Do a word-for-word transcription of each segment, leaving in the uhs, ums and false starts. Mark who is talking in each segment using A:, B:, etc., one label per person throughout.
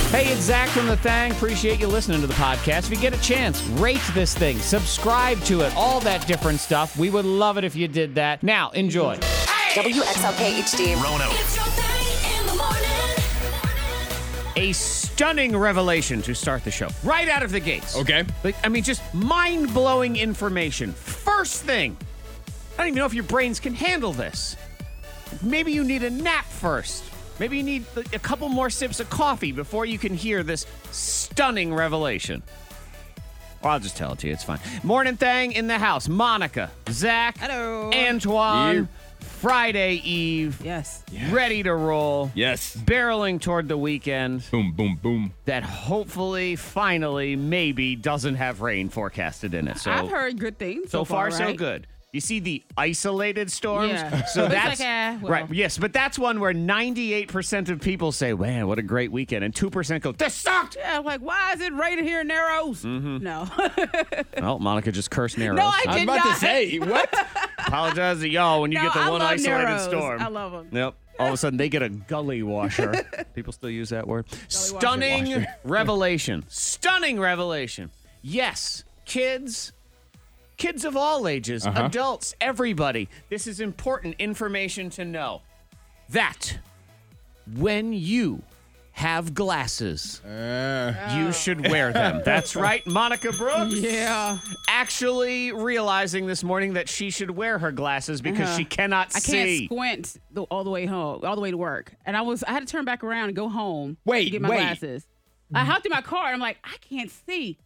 A: Hey, it's Zach from The Thang. Appreciate you listening to the podcast. If you get a chance, rate this thing, subscribe to it, all that different stuff. We would love it if you did that. Now, enjoy.
B: W X L K H D.
C: Rono.
D: It's your thing in the morning.
A: A stunning revelation to start the show. Right out of the gates.
C: Okay.
A: Like, I mean, just mind-blowing information. First thing, I don't even know if your brains can handle this. Maybe you need a nap first. Maybe you need a couple more sips of coffee before you can hear this stunning revelation. Or I'll just tell it to you. It's fine. Morning Thang in the house. Monica, Zach,
E: Hello.
A: Antoine,
C: You.
A: Friday Eve.
E: Yes.
A: Ready to roll.
C: Yes.
A: Barreling toward the weekend
C: Boom, boom, boom.
A: that hopefully, finally, maybe doesn't have rain forecasted in it. So
E: I've heard good things.
A: so
E: So,
A: far, so
E: right?
A: good. You see the isolated storms?
E: Yeah.
A: So
E: It's
A: that's
E: like, eh, well.
A: right. Yes, but that's one where ninety-eight percent of people say, "Man, what a great weekend," and two percent go, "This sucked."
E: Yeah, I'm like, why is it raining here in Narrows?
A: Mm-hmm.
E: No.
A: Well, Monica just cursed Narrows.
E: No, I
C: I was
E: did
C: about
E: not.
C: to say, what?
A: Apologize to y'all when you
E: No,
A: get the
E: I
A: one
E: love
A: isolated
E: Narrows.
A: storm.
E: I love 'em.
A: Yep. All of a sudden, they get a gully washer. People still use that word. Stunning
C: Washer.
A: revelation. Stunning revelation. Yes, kids. Kids of all ages,
C: Uh-huh.
A: adults, everybody. This is important information to know. That when you have glasses,
C: Uh,
A: you should wear them. That's right, Monica Brooks.
E: Yeah.
A: Actually realizing this morning that she should wear her glasses because
E: Uh-huh.
A: she cannot
E: I
A: see.
E: can't squint the, all the way home, all the way to work. And I was, I had to turn back around and go home
C: Wait,
E: to get my
C: wait.
E: glasses. I hopped in my car and I'm like, I can't see.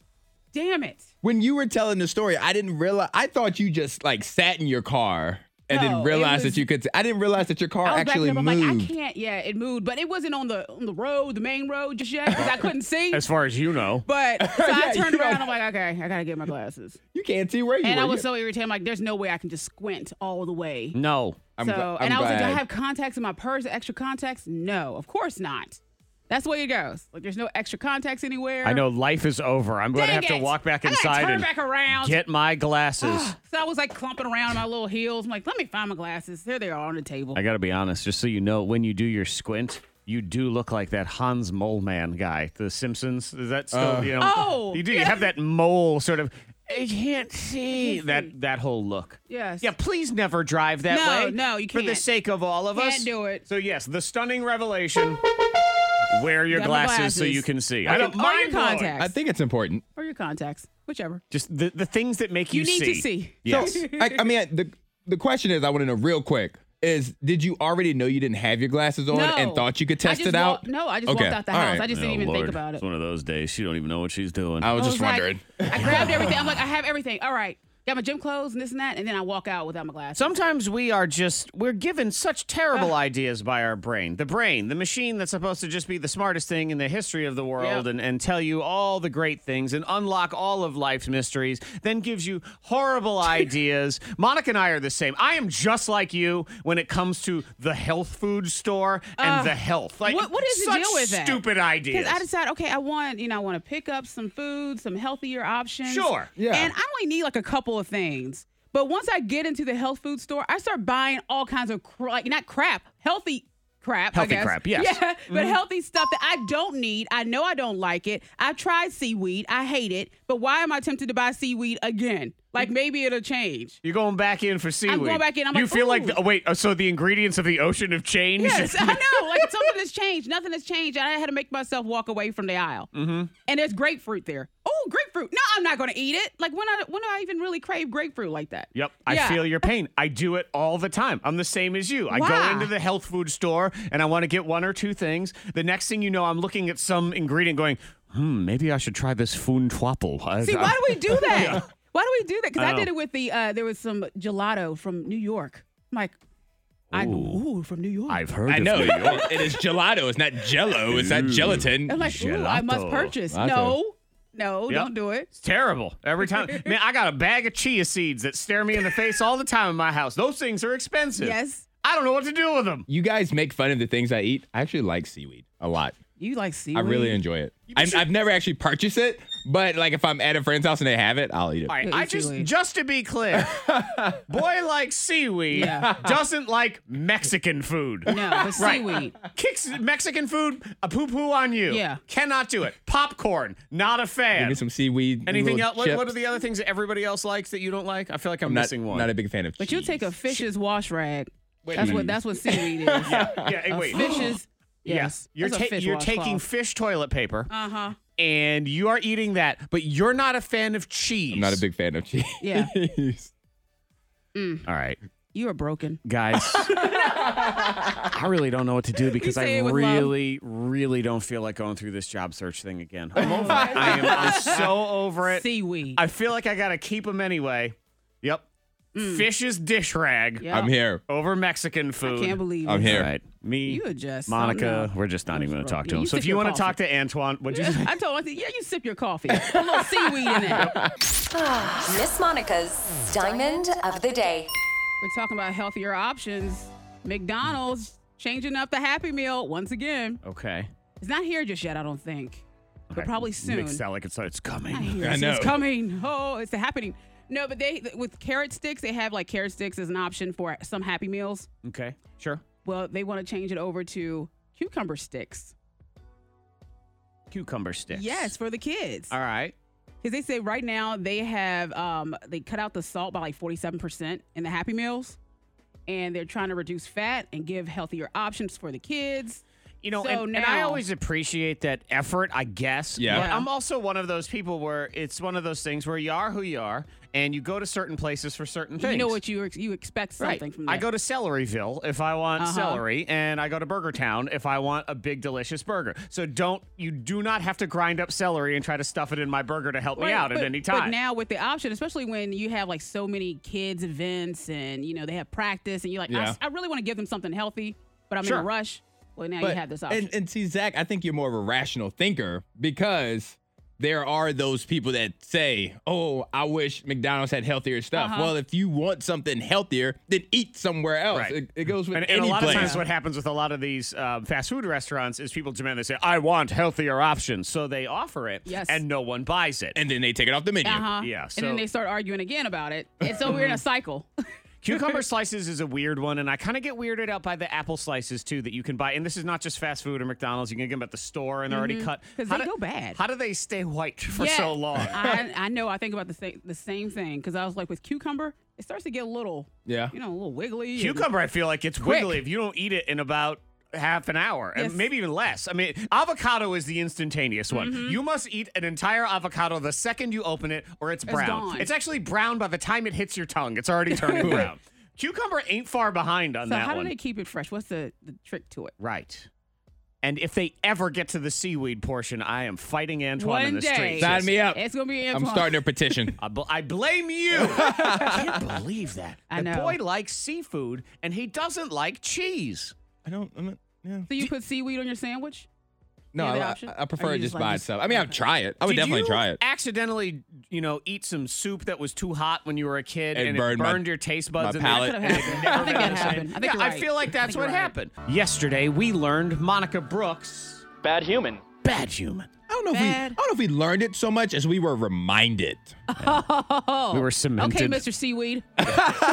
E: Damn it.
C: when you were telling the story, I didn't realize. I thought you just like sat in your car and
E: No,
C: didn't
E: it
C: realize
E: was-
C: that you could. I didn't realize that your car
E: I was
C: actually
E: back there, I'm
C: moved.
E: like, I can't. Yeah, it moved, but it wasn't on the on the road, the main road just yet because I couldn't see.
A: As far as you know.
E: But so
C: Yeah,
E: I turned
C: you
E: around.
C: know.
E: I'm like, okay, I gotta get my glasses.
C: You can't see where you
E: And
C: were.
E: I was
C: You-
E: so irritated. I'm like, there's no way I can just squint all the way.
A: No.
C: I'm
E: so,
C: gl- I'm
E: and I was like, do I
C: glad.
E: have contacts in my purse, extra contacts? No, of course not. That's the way it goes. Like, there's no extra contacts anywhere.
A: I know life is over. I'm going to
E: Dang
A: have to
E: it.
A: walk back
E: I gotta
A: inside
E: turn
A: and
E: back around.
A: get my glasses.
E: So I was like clumping around in my little heels. I'm like, let me find my glasses. There they are on the table.
A: I got to be honest, just so you know, when you do your squint, you do look like that Hans Moleman guy, The Simpsons. Is that still,
C: Uh.
A: you know?
E: Oh,
A: You do. You
E: yeah.
A: have that mole sort of, I can't see.
E: I can't see.
A: That, that whole look.
E: Yes.
A: Yeah, please never drive that
E: No,
A: way.
E: no, you
A: For the
E: can't.
A: sake of all of us.
E: Can't do it.
A: So, yes, the stunning revelation. Wear your
E: Got my
A: glasses, so
E: glasses.
A: you can see.
E: Or
A: I
E: your-
A: don't
E: or your
A: mind blowing.
E: contacts.
C: I think it's important.
E: Or your contacts, whichever.
A: Just the, the things that make you,
E: You need
A: see.
E: to see.
A: Yes.
C: So, I, I mean, the the question is, I want to know real quick: is did you already know you didn't have your glasses on
E: No.
C: and thought you could
E: I
C: test
E: just
C: it out?
E: walked- no, I just
C: Okay,
E: walked out the
C: all
E: house.
C: right.
E: I just didn't even think about it.
A: It's one of those days. She don't even know what she's doing.
C: I was
E: I
C: just
E: was like-
C: wondering.
E: I grabbed everything. I'm like, I have everything. All right. Got my gym clothes and this and that. And then I walk out without my glasses.
A: Sometimes we are just, we're given such terrible ideas by our brain. The brain, the machine that's supposed to just be the smartest thing in the history of the world
E: Yep.
A: and, and tell you all the great things and unlock all of life's mysteries, then gives you horrible ideas. Monica and I are the same. I am just like you when it comes to the health food store and
E: Uh,
A: the health. Like,
E: what- what is the
A: such
E: deal with that?
A: stupid ideas.
E: Because I decided, okay, I want, you know, I want to pick up some food, some healthier options.
A: Sure.
C: Yeah.
E: And I only need like a couple of things. But once I get into the health food store, I start buying all kinds of, cr- like, not crap, healthy crap.
A: Healthy
E: I guess.
A: crap, yes.
E: Yeah, but healthy stuff that I don't need. I know I don't like it. I've tried seaweed. I hate it. But why am I tempted to buy seaweed again? Like, maybe it'll change.
A: You're going back in for seaweed.
E: going back in. I'm
A: you
E: like,
A: feel like,
E: ooh.
A: the, oh, wait, uh, so the ingredients of the ocean have changed?
E: Yes, I know. Like, something has changed. Nothing has changed. And I had to make myself walk away from the aisle. Mm-hmm. And there's grapefruit there. Oh, grapefruit. No, I'm not going to eat it. Like, when, I, when do I even really crave grapefruit like that?
A: Yep, I
E: Yeah.
A: feel your pain. I do it all the time. I'm the same as you. I go
E: Why?
A: into the health food store and I want to get one or two things. The next thing you know, I'm looking at some ingredient going, hmm, maybe I should try this Foon Twapple. I-
E: See,
A: I-
E: why do we do that? Why do we do that? Because
A: I
E: I,
A: don't
E: did
A: know.
E: it with the, uh, there was some gelato from New York. I'm like, I
A: Ooh.
E: ooh, from New York.
A: I've heard
C: I
A: of
C: know.
A: New York.
C: It is gelato. It's not Jello. It's not gelatin.
E: I'm like, ooh, I must
A: Gelato.
E: purchase.
C: Latte.
E: No, no,
A: Yep.
E: don't do it.
A: It's terrible. Every time. Man, I got a bag of chia seeds that stare me in the face all the time in my house. Those things are expensive.
E: Yes.
A: I don't know what to do with them.
C: You guys make fun of the things I eat. I actually like seaweed a lot.
E: You like seaweed?
C: I really enjoy it. I, I've never actually purchased it, but like if I'm at a friend's house and they have it, I'll eat it.
A: All right,
E: Yeah,
A: I
E: eat
A: just
E: seaweed.
A: just to be clear, boy likes seaweed,
E: Yeah.
A: doesn't like Mexican food.
E: No, but
A: Right.
E: seaweed.
A: Kicks Mexican food, a poo poo on you.
E: Yeah.
A: Cannot do it. Popcorn, not a
C: Give
A: fan.
C: me some seaweed.
A: Anything
C: little
A: else? What, what
C: chips.
A: are the other things that everybody else likes that you don't like? I feel like I'm,
C: I'm not,
A: missing one.
C: not a big fan of
E: But
C: cheese.
E: you take a fish's wash rag.
A: Wait a
E: that's
A: minute.
E: what that's what seaweed is.
A: yeah, yeah. Hey,
E: A
A: wait.
E: fish's.
A: Yes,
E: Yes,
A: you're,
E: that's a
A: ta-
E: fish
A: you're
E: washcloth.
A: taking fish toilet paper
E: Uh huh.
A: and you are eating that, but you're not a fan of cheese.
C: I'm not a big fan of cheese.
E: Yeah.
A: All right,
E: You are broken.
A: guys. I really don't know what to do because
E: say
A: I
E: it with
A: really, really don't feel like going through this job search thing again. I'm over it. I am I'm so over it.
E: Seaweed.
A: I feel like I got to keep them anyway. Yep. Fish's dish rag
E: Yep.
C: I'm here.
A: over Mexican food.
E: I can't believe
C: I'm
E: it.
C: here.
A: All right. Me,
E: You are just
A: Monica,
E: something
A: we're just not even going to talk to
E: Yeah,
A: him.
E: you
A: So if
E: sip
A: you
E: your
A: want to talk
E: coffee.
A: to Antoine, what'd you say?
E: I told him, I said, yeah, you sip your coffee. A little seaweed in it.
B: Miss Monica's Diamond of the Day.
E: We're talking about healthier options. McDonald's changing up the Happy Meal once again.
A: Okay.
E: It's not here just yet, I don't think, but
A: Okay.
E: probably soon.
A: Makes it sound like it's, it's coming.
E: I hear
C: I
E: it.
C: know.
E: It's coming. Oh, it's happening. No, but they with carrot sticks, they have like carrot sticks as an option for some Happy Meals.
A: Okay, sure.
E: Well, they want to change it over to cucumber sticks.
A: Cucumber sticks.
E: Yes, for the kids.
A: All right.
E: Because they say right now they have um, they cut out the salt by like forty-seven percent in the Happy Meals, and they're trying to reduce fat and give healthier options for the kids.
A: You know,
E: So
A: and, and I
E: now-
A: always appreciate that effort, I guess.
C: Yeah.
A: But
E: Yeah.
A: I'm also one of those people where it's one of those things where you are who you are, and you go to certain places for certain things.
E: You know what you ex- you expect
A: Right.
E: something from that.
A: I go to Celeryville if I want
E: Uh-huh.
A: celery, and I go to Burger Town if I want a big, delicious burger. So don't you do not have to grind up celery and try to stuff it in my burger to help me
E: Right,
A: out
E: but,
A: at any
E: But
A: time.
E: now with the option, especially when you have like so many kids events and you know they have practice, and you're like, I
C: Yeah.
E: s- I, really want to give them something healthy, but I'm
A: Sure.
E: in a rush. Well, now
C: But-
E: you have this option.
C: And, and see, Zach, I think you're more of a rational thinker because there are those people that say, oh, I wish McDonald's had healthier stuff.
E: Uh-huh.
C: Well, if you want something healthier, then eat somewhere else.
A: Right.
C: It, it goes with
A: And, and
C: any
A: a lot
C: place.
A: of times, what happens with a lot of these um, fast food restaurants is people demand they say, "I want healthier options," so they offer it,
E: Yes.
A: and no one buys it.
C: and then they take it off the menu.
E: uh-huh.
A: yeah,
E: and
A: so-
E: then they start arguing again about it. And so we're in a cycle.
A: Cucumber slices is a weird one, and I kind of get weirded out by the apple slices too that you can buy. And this is not just fast food or McDonald's; you can get them at the store, and they're already cut.
E: 'Cause
A: How
E: they
A: do-
E: go bad.
A: How do they stay white for
E: Yeah,
A: so long?
E: I, I know. I think about the same the same thing because I was like with cucumber, it starts to get a little,
C: Yeah.
E: you know, a little wiggly. and-
A: Cucumber, I feel like it's
E: Quick.
A: wiggly if you don't eat it in about half an hour,
E: Yes.
A: and maybe even less. I mean, avocado is the instantaneous one.
E: Mm-hmm.
A: You must eat an entire avocado the second you open it, or it's brown.
E: gone.
A: It's actually brown by the time it hits your tongue. It's already turning brown. Cucumber ain't far behind on
E: So
A: that
E: how
A: one.
E: do they keep it fresh? What's the, the trick to it?
A: Right. And if they ever get to the seaweed portion, I am fighting Antoine in
E: One
A: the
E: day.
A: streets.
C: Sign me up.
E: It's gonna be
C: I'm
E: Antoine.
C: starting a petition.
A: I, bl- I blame you. I can't believe that.
E: I
A: the
E: know.
A: boy likes seafood and he doesn't like cheese.
C: I don't. I'm not, yeah.
E: So you put seaweed on your sandwich?
C: No,
E: Yeah, the
C: I,
E: option?
C: I prefer
E: Or
C: it
E: you
C: just
E: just
C: by
E: like
C: itself. I mean, I'd try it. I would
A: Did
C: definitely
A: you
C: try it.
A: accidentally, you know, eat some soup that was too hot when you were a kid
C: It
A: and
C: burned
A: it
C: my-
A: burned your taste buds?
C: my
A: and
C: palate.
E: That
A: then-
E: could have
A: and
E: happened.
A: it
E: I think
A: never
E: that
A: been the same?
E: happened. I think
A: yeah,
E: you're
A: I
E: right.
A: feel like
E: I
A: that's
E: think
A: what
E: you're right.
A: happened. Yesterday, we learned Monica Brooks,
F: Bad human.
A: bad human.
C: I don't know if we. I
E: Bad.
C: don't know if we learned it so much as we were reminded.
A: We were cemented.
E: Okay, Mister Seaweed.
C: Wait,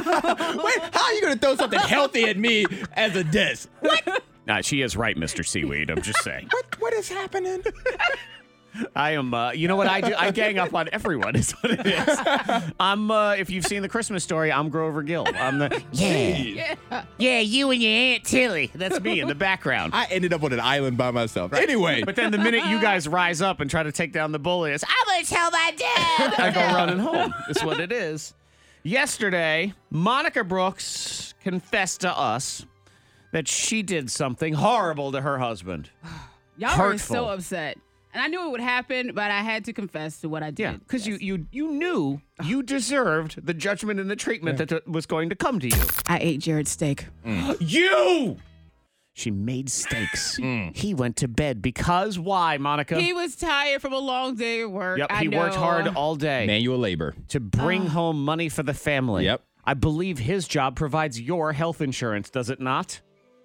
C: how are you gonna throw something healthy at me as a diss? What?
A: Nah, she is right, Mister Seaweed. I'm just saying.
C: What? What is happening?
A: I am, uh, you know what I do? I gang up on everyone, is what it is. I'm, uh, if you've seen the Christmas Story, I'm Grover Gill. I'm the, yeah,
E: Yeah.
A: yeah, you and your Aunt Tilly. That's me in the background.
C: I ended up on an island by myself. Anyway,
A: But then the minute you guys rise up and try to take down the bully, it's, I'm going to tell my dad. I go running home. That's what it is. Yesterday, Monica Brooks confessed to us that she did something horrible to her husband.
E: Y'all
A: Hurtful.
E: were so upset. And I knew it would happen, but I had to confess to what I did.
A: Yeah, because
E: Yes.
A: you, you you knew you deserved the judgment and the treatment that uh, was going to come to you.
E: I ate Jared's steak.
A: You! She made steaks.
C: Mm.
A: He went to bed because why, Monica?
E: He was tired from a long day of work.
A: yep,
E: I
A: he worked
E: know.
A: hard all day
C: manual labor.
A: to bring home money for the family.
C: Yep.
A: I believe his job provides your health insurance, does it not?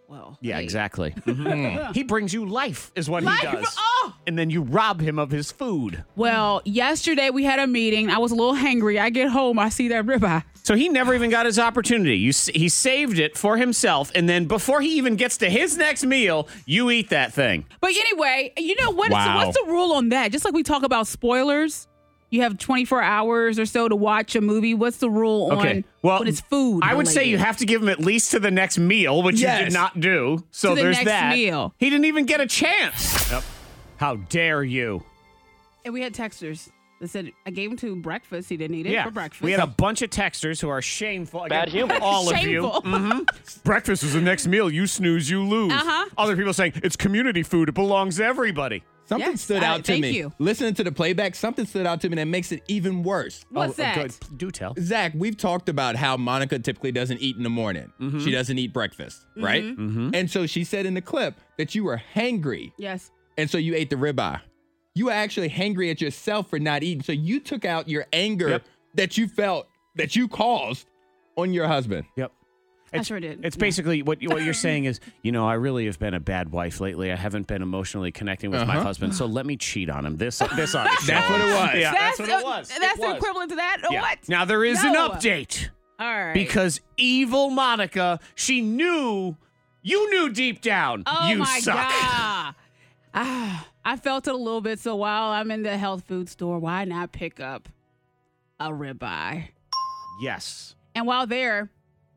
E: well.
A: Yeah,
E: hey.
A: exactly. Mhm. He brings you life, is what
E: Life?
A: he does.
E: Oh!
A: And then you rob him of his food.
E: Well, yesterday we had a meeting. I was a little hangry. I get home, I see that ribeye.
A: So he never even got his opportunity. You, s- he saved it for himself, and then before he even gets to his next meal, you eat that thing.
E: But anyway, you know what?
C: Wow.
E: What's the rule on that? Just like we talk about spoilers, you have twenty-four hours or so to watch a movie. What's the rule
A: Okay.
E: on
A: Well,
E: when it's food?
A: I would say
E: related?
A: you have to give him at least to the next meal, which you
C: Yes.
A: did not do. So
E: To the
A: there's
E: next
A: that.
E: meal.
A: He didn't even get a chance. Yep. How dare you?
E: And we had texters that said I gave him to breakfast. He didn't eat it
A: Yeah.
E: for breakfast.
A: We had a bunch of texters who are shameful.
F: Bad
A: Again,
F: humans.
A: all of
E: Shameful.
A: you. Mhm. Breakfast is the next meal. You snooze, you lose.
E: Uh-huh.
A: Other people saying it's community food. It belongs to everybody.
C: Something
E: Yes,
C: stood
E: I-
C: out to
E: thank
C: me.
E: you.
C: Listening to the playback, something stood out to me that makes it even worse.
E: What's
A: Oh,
E: that?
A: good. Do tell.
C: Zach, we've talked about how Monica typically doesn't eat in the morning.
A: Mm-hmm.
C: She doesn't eat breakfast, right? And so she said in the clip that you were hangry,
E: Yes.
C: and so you ate the ribeye. You were actually hangry at yourself for not eating. So you took out your anger
A: Yep.
C: that you felt, that you caused on your husband.
A: Yep.
E: I
A: It's-
E: sure did.
A: It's
E: Yeah.
A: basically what what you're saying is, you know, I really have been a bad wife lately. I haven't been emotionally connecting with my
C: Uh-huh.
A: husband, so let me cheat on him. This this ought to show
C: That's what
A: him.
C: it was.
A: Yeah, that's, what
E: uh,
A: it was. It
E: That's the
A: was.
E: equivalent to that.
A: Yeah.
E: What?
A: Now there is an
E: No.
A: update
E: All right.
A: because evil Monica, she knew, you knew deep down,
E: oh
A: you
E: my
A: suck.
E: God. Ah, I felt it a little bit. So while I'm in the health food store, why not pick up a ribeye?
A: Yes.
E: And while there,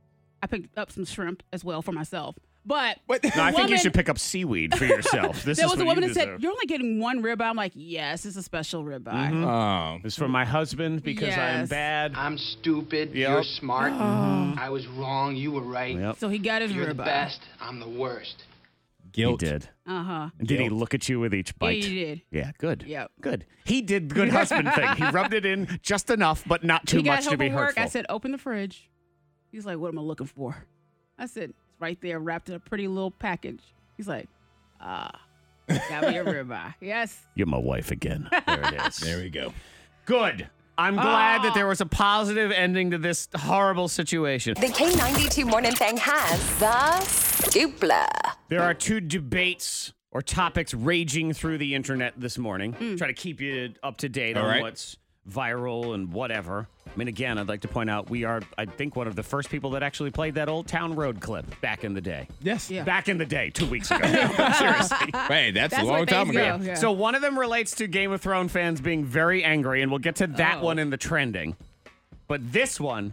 E: I picked up some shrimp as well for myself. But
C: What?
A: No, I think you
E: woman-
A: should pick up seaweed for yourself. This
E: there
A: is
E: was a
A: what
E: woman
A: you
E: that said,
A: deserve.
E: "You're only getting one ribeye." I'm like, "Yes, it's a special ribeye."
C: Oh.
A: This is for my husband because I am
E: Yes.
A: bad.
G: I'm stupid.
A: Yep.
G: You're smart.
E: Oh.
G: I was wrong. You were right.
A: Yep.
E: So he got his
G: You're the
E: ribeye.
G: best. I'm the worst.
A: He
C: Guilt.
A: did.
E: Uh huh.
A: And did he
C: Guilt.
A: look at you with each
E: Yeah,
A: bite?
E: he did.
A: Yeah, good.
E: Yep.
A: Good. He did the good husband thing. He rubbed it in just enough, but not too
E: he got
A: much
E: home
A: to be
E: from work.
A: hurtful.
E: I said, "Open the fridge." He's like, "What am I looking for?" I said, "It's right there, wrapped in a pretty little package." He's like, "Ah, got me a ribeye." Yes.
A: You're my wife again. There it is.
C: There we go.
A: Good. I'm glad that
E: Oh.
A: there was a positive ending to this horrible situation.
B: The K ninety-two Morning Thing has the Dupla.
A: There are two debates or topics raging through the internet this morning. Try to keep you up to date
C: All
A: on
C: right.
A: what's viral and whatever. I mean, again, I'd like to point out we are, I think, one of the first people that actually played that Old Town Road clip back in the day.
C: Yes.
E: Yeah.
A: Back in the day, two weeks ago. Seriously.
C: Hey, that's,
E: That's
C: a long
E: what
C: time
E: things
C: ago.
E: go. Yeah.
A: So one of them relates to Game of Thrones fans being very angry, and we'll get to that
E: Oh.
A: one in the trending. But this one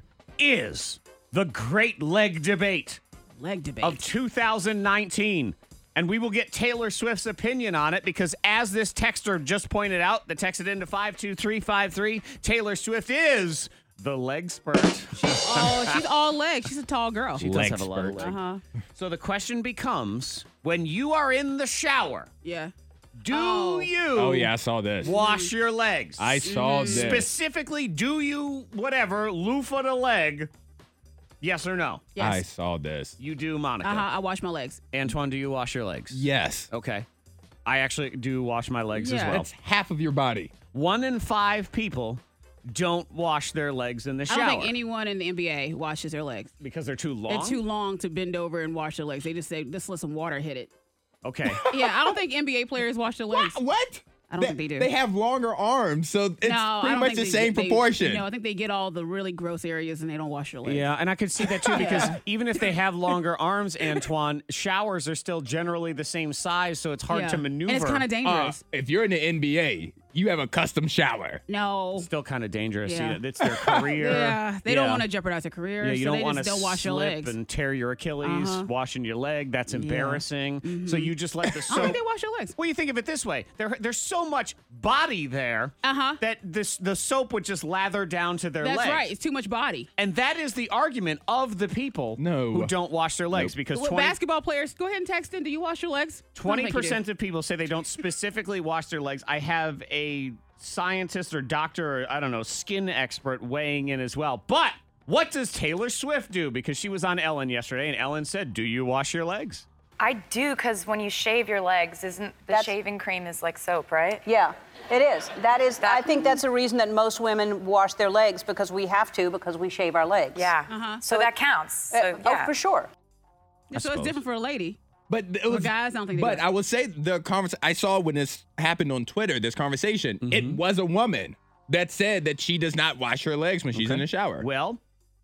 A: is the Great Leg Debate
E: Leg debate.
A: of two thousand nineteen. And we will get Taylor Swift's opinion on it because, as this texter just pointed out, that texted into five two three five three, Taylor Swift is the leg spurt.
E: oh, she's all legs. She's a tall girl.
A: She does
C: Leg
A: have a lot of
C: spurt.
A: leg.
E: Uh huh.
A: So the question becomes, when you are in the shower,
E: Yeah.
A: do
E: Oh.
A: you
C: Oh, yeah, I saw this.
A: wash your legs?
C: I saw this.
A: Specifically, do you, whatever, loofah the leg? Yes or no?
E: Yes.
C: I saw this.
A: You do, Monica.
E: Uh huh. I wash my legs.
A: Antoine, do you wash your legs?
C: Yes.
A: Okay. I actually do wash my legs as
E: Yeah.
A: well.
C: That's half of your body.
A: One in five people don't wash their legs in the
E: I
A: shower
E: don't think anyone in the N B A washes their legs.
A: because they're too long.
E: They're too long to bend over and wash their legs. They just say, "Just let some water hit it."
A: Okay.
E: Yeah, I don't think N B A players wash their legs.
C: What?
E: I don't think they do.
C: They have longer arms, so it's
E: no, I
C: pretty
E: don't
C: much
E: think
C: the
E: they-
C: same
E: they-
C: proportion.
E: No, I think they get all the really gross areas and they don't wash their legs.
A: Yeah, and I could see that too because even if they have longer arms, Antoine, showers are still generally the same size, so it's hard
E: Yeah.
A: to maneuver.
E: And it's kind of
C: Uh,
E: dangerous.
C: if you're in the N B A, you have a custom shower.
E: no.
A: Still kind of dangerous.
E: Yeah.
A: You know, it's their career.
E: Yeah, they don't want to jeopardize their career,
A: Yeah, you
E: so
A: don't
E: they
A: want to
E: just don't wash their
A: slip
E: legs.
A: and tear your Achilles
E: Uh-huh.
A: washing your leg. That's embarrassing. So you just let the
E: I don't
A: soap.
E: think they wash their legs.
A: Well, you think of it this way: there, there's so much body there
E: Uh-huh.
A: that this the soap would just lather down to their
E: That's
A: legs.
E: right. It's too much body.
A: And that is the argument of the people
C: No.
A: who don't wash their legs because
E: With
A: 20,
E: basketball players, go ahead and text in. Do you wash your legs? I don't think you do.
A: percent of people say they don't specifically wash their legs. I have a scientist or doctor or, I don't know, skin expert weighing in as well. But what does Taylor Swift do? Because she was on Ellen yesterday, and Ellen said, do you wash your legs?
H: I do, because when you shave your legs, isn't the
I: That's-
H: shaving cream is like soap, right?
I: Yeah, it is. That is, I
H: That-
I: think that's a reason that most women wash their legs because we have to because we shave our legs.
H: Yeah.
E: Uh-huh.
H: So that counts.
I: Uh,
H: So, yeah.
I: Oh, for sure.
E: so
A: suppose.
E: it's different for a lady.
C: But it was,
E: guys, I don't think they
C: But
E: do.
C: I will say the conversation I saw when this happened on Twitter, this conversation,
A: Mm-hmm.
C: it was a woman that said that she does not wash her legs when she's in the shower.
A: Well,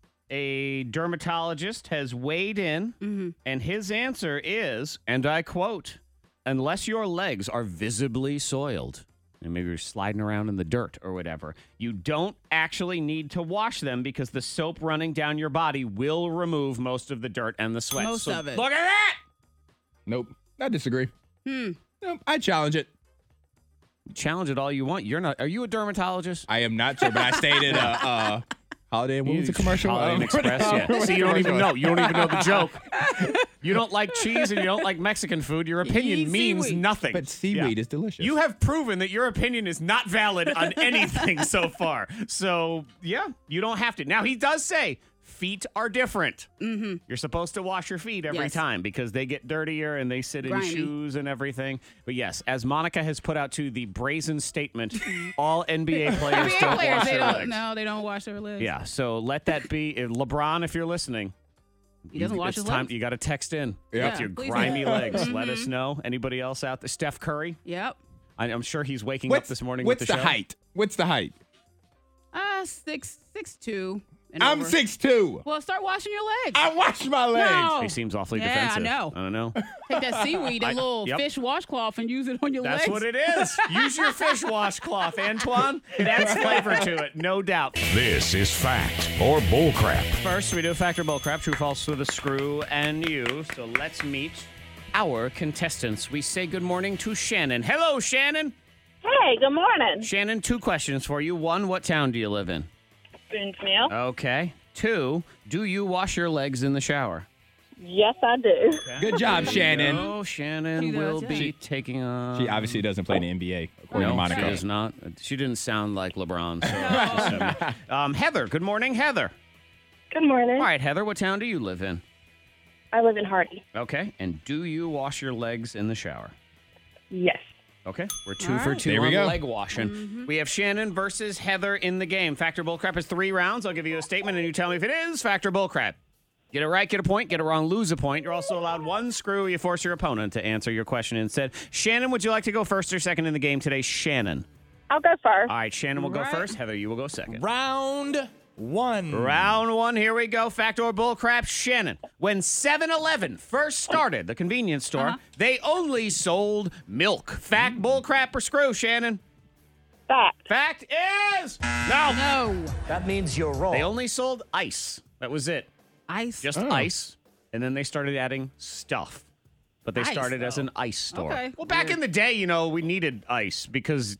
A: a dermatologist has weighed in,
E: Mm-hmm.
A: and his answer is, and I quote, unless your legs are visibly soiled, and maybe you're sliding around in the dirt or whatever, you don't actually need to wash them because the soap running down your body will remove most of the dirt and the sweat.
E: Most
A: So
E: of it.
A: Look at that!
C: Nope. I disagree.
E: Hmm.
C: Nope, I challenge it.
A: Challenge it all you want. You're not. Are you a dermatologist?
C: I am not sure, but I stayed at a uh, Holiday Inn. What was the commercial?
A: Holiday Inn
C: Um,
A: Express. Yeah. See, you don't even know. You don't even know the joke. You don't like cheese and you don't like Mexican food. Your opinion
E: eat
A: means
E: seaweed.
A: nothing.
C: But seaweed
A: Yeah.
C: is delicious.
A: You have proven that your opinion is not valid on anything so far. So, yeah, you don't have to. Now, he does say feet are different. Mm-hmm. You're supposed to wash your feet every
E: Yes.
A: time because they get dirtier and they sit in
E: Grimy.
A: shoes and everything. But yes, as Monica has put out to the brazen statement, all N B A players
E: N B A
A: don't
E: players,
A: wash
E: they
A: their
E: don't.
A: legs.
E: No, they don't wash their legs.
A: Yeah, so let that be. If LeBron, if you're listening,
E: He doesn't wash
A: it's
E: his
A: time.
E: legs.
A: You got to text in
C: Yeah.
A: with your
E: please do.
A: grimy legs. Let us know. Anybody else out there? Steph Curry.
E: Yep.
A: I, I'm sure he's waking
C: What's,
A: up this morning
C: what's
A: with the,
C: the
A: show.
C: height? What's the height?
E: Uh, six, six two. And
C: I'm
E: over.
C: six two.
E: Well, start washing your legs.
C: I wash my legs.
E: No.
A: He seems awfully
E: Yeah, I
A: defensive.
E: know.
A: I don't know.
E: Take that seaweed, that
A: I-
E: little
A: yep.
E: fish washcloth, and use it on your
A: That's
E: legs.
A: what it is. Use your fish washcloth, Antoine. It adds flavor to it, no doubt.
F: This is fact or bullcrap.
A: First, we do factor bull crap, true false with a screw and you. So let's meet our contestants. We say good morning to Shannon. Hello, Shannon.
J: Hey, good morning.
A: Shannon, two questions for you. One, what town do you live in?
J: Spoonsmeal.
A: Okay. Two, do you wash your legs in the shower?
J: Yes, I do.
C: Good job, Shannon.
A: Oh, Shannon
E: She does,
A: will
E: yeah.
A: be
E: She-
A: taking a.
C: She obviously doesn't play in the N B A, according to
A: No,
C: Monica.
A: she does not. She didn't sound like LeBron. So just, um, um, Heather, good morning, Heather.
J: Good morning.
A: All right, Heather, what town do you live in?
J: I live in Hardy.
A: Okay. And do you wash your legs in the shower?
J: Yes.
A: Okay. We're two
E: All
A: for
E: right.
A: two
C: There we
A: on
C: go.
A: leg washing. We have Shannon versus Heather in the game. Factor bullcrap is three rounds. I'll give you a statement and you tell me if it is factor bullcrap. Get it right, get a point. Get it wrong, lose a point. You're also allowed one screw. You force your opponent to answer your question instead. Shannon, would you like to go first or second in the game today? Shannon.
J: I'll go first.
A: All right, Shannon will go
E: Right.
A: first. Heather, you will go second.
C: Round one.
A: Round one, here we go. Fact or bullcrap, Shannon. When seven eleven first started, the convenience store, they only sold milk. Fact, bullcrap, or screw, Shannon?
J: Fact.
A: Fact is no.
E: No.
F: That means you're wrong.
A: They only sold ice. That was it.
E: Ice.
A: Just
C: Oh.
A: ice. And then they started adding stuff. But they
E: Ice,
A: started as
E: though.
A: an ice store.
E: Okay.
A: Well, back in the day, you know, we needed ice because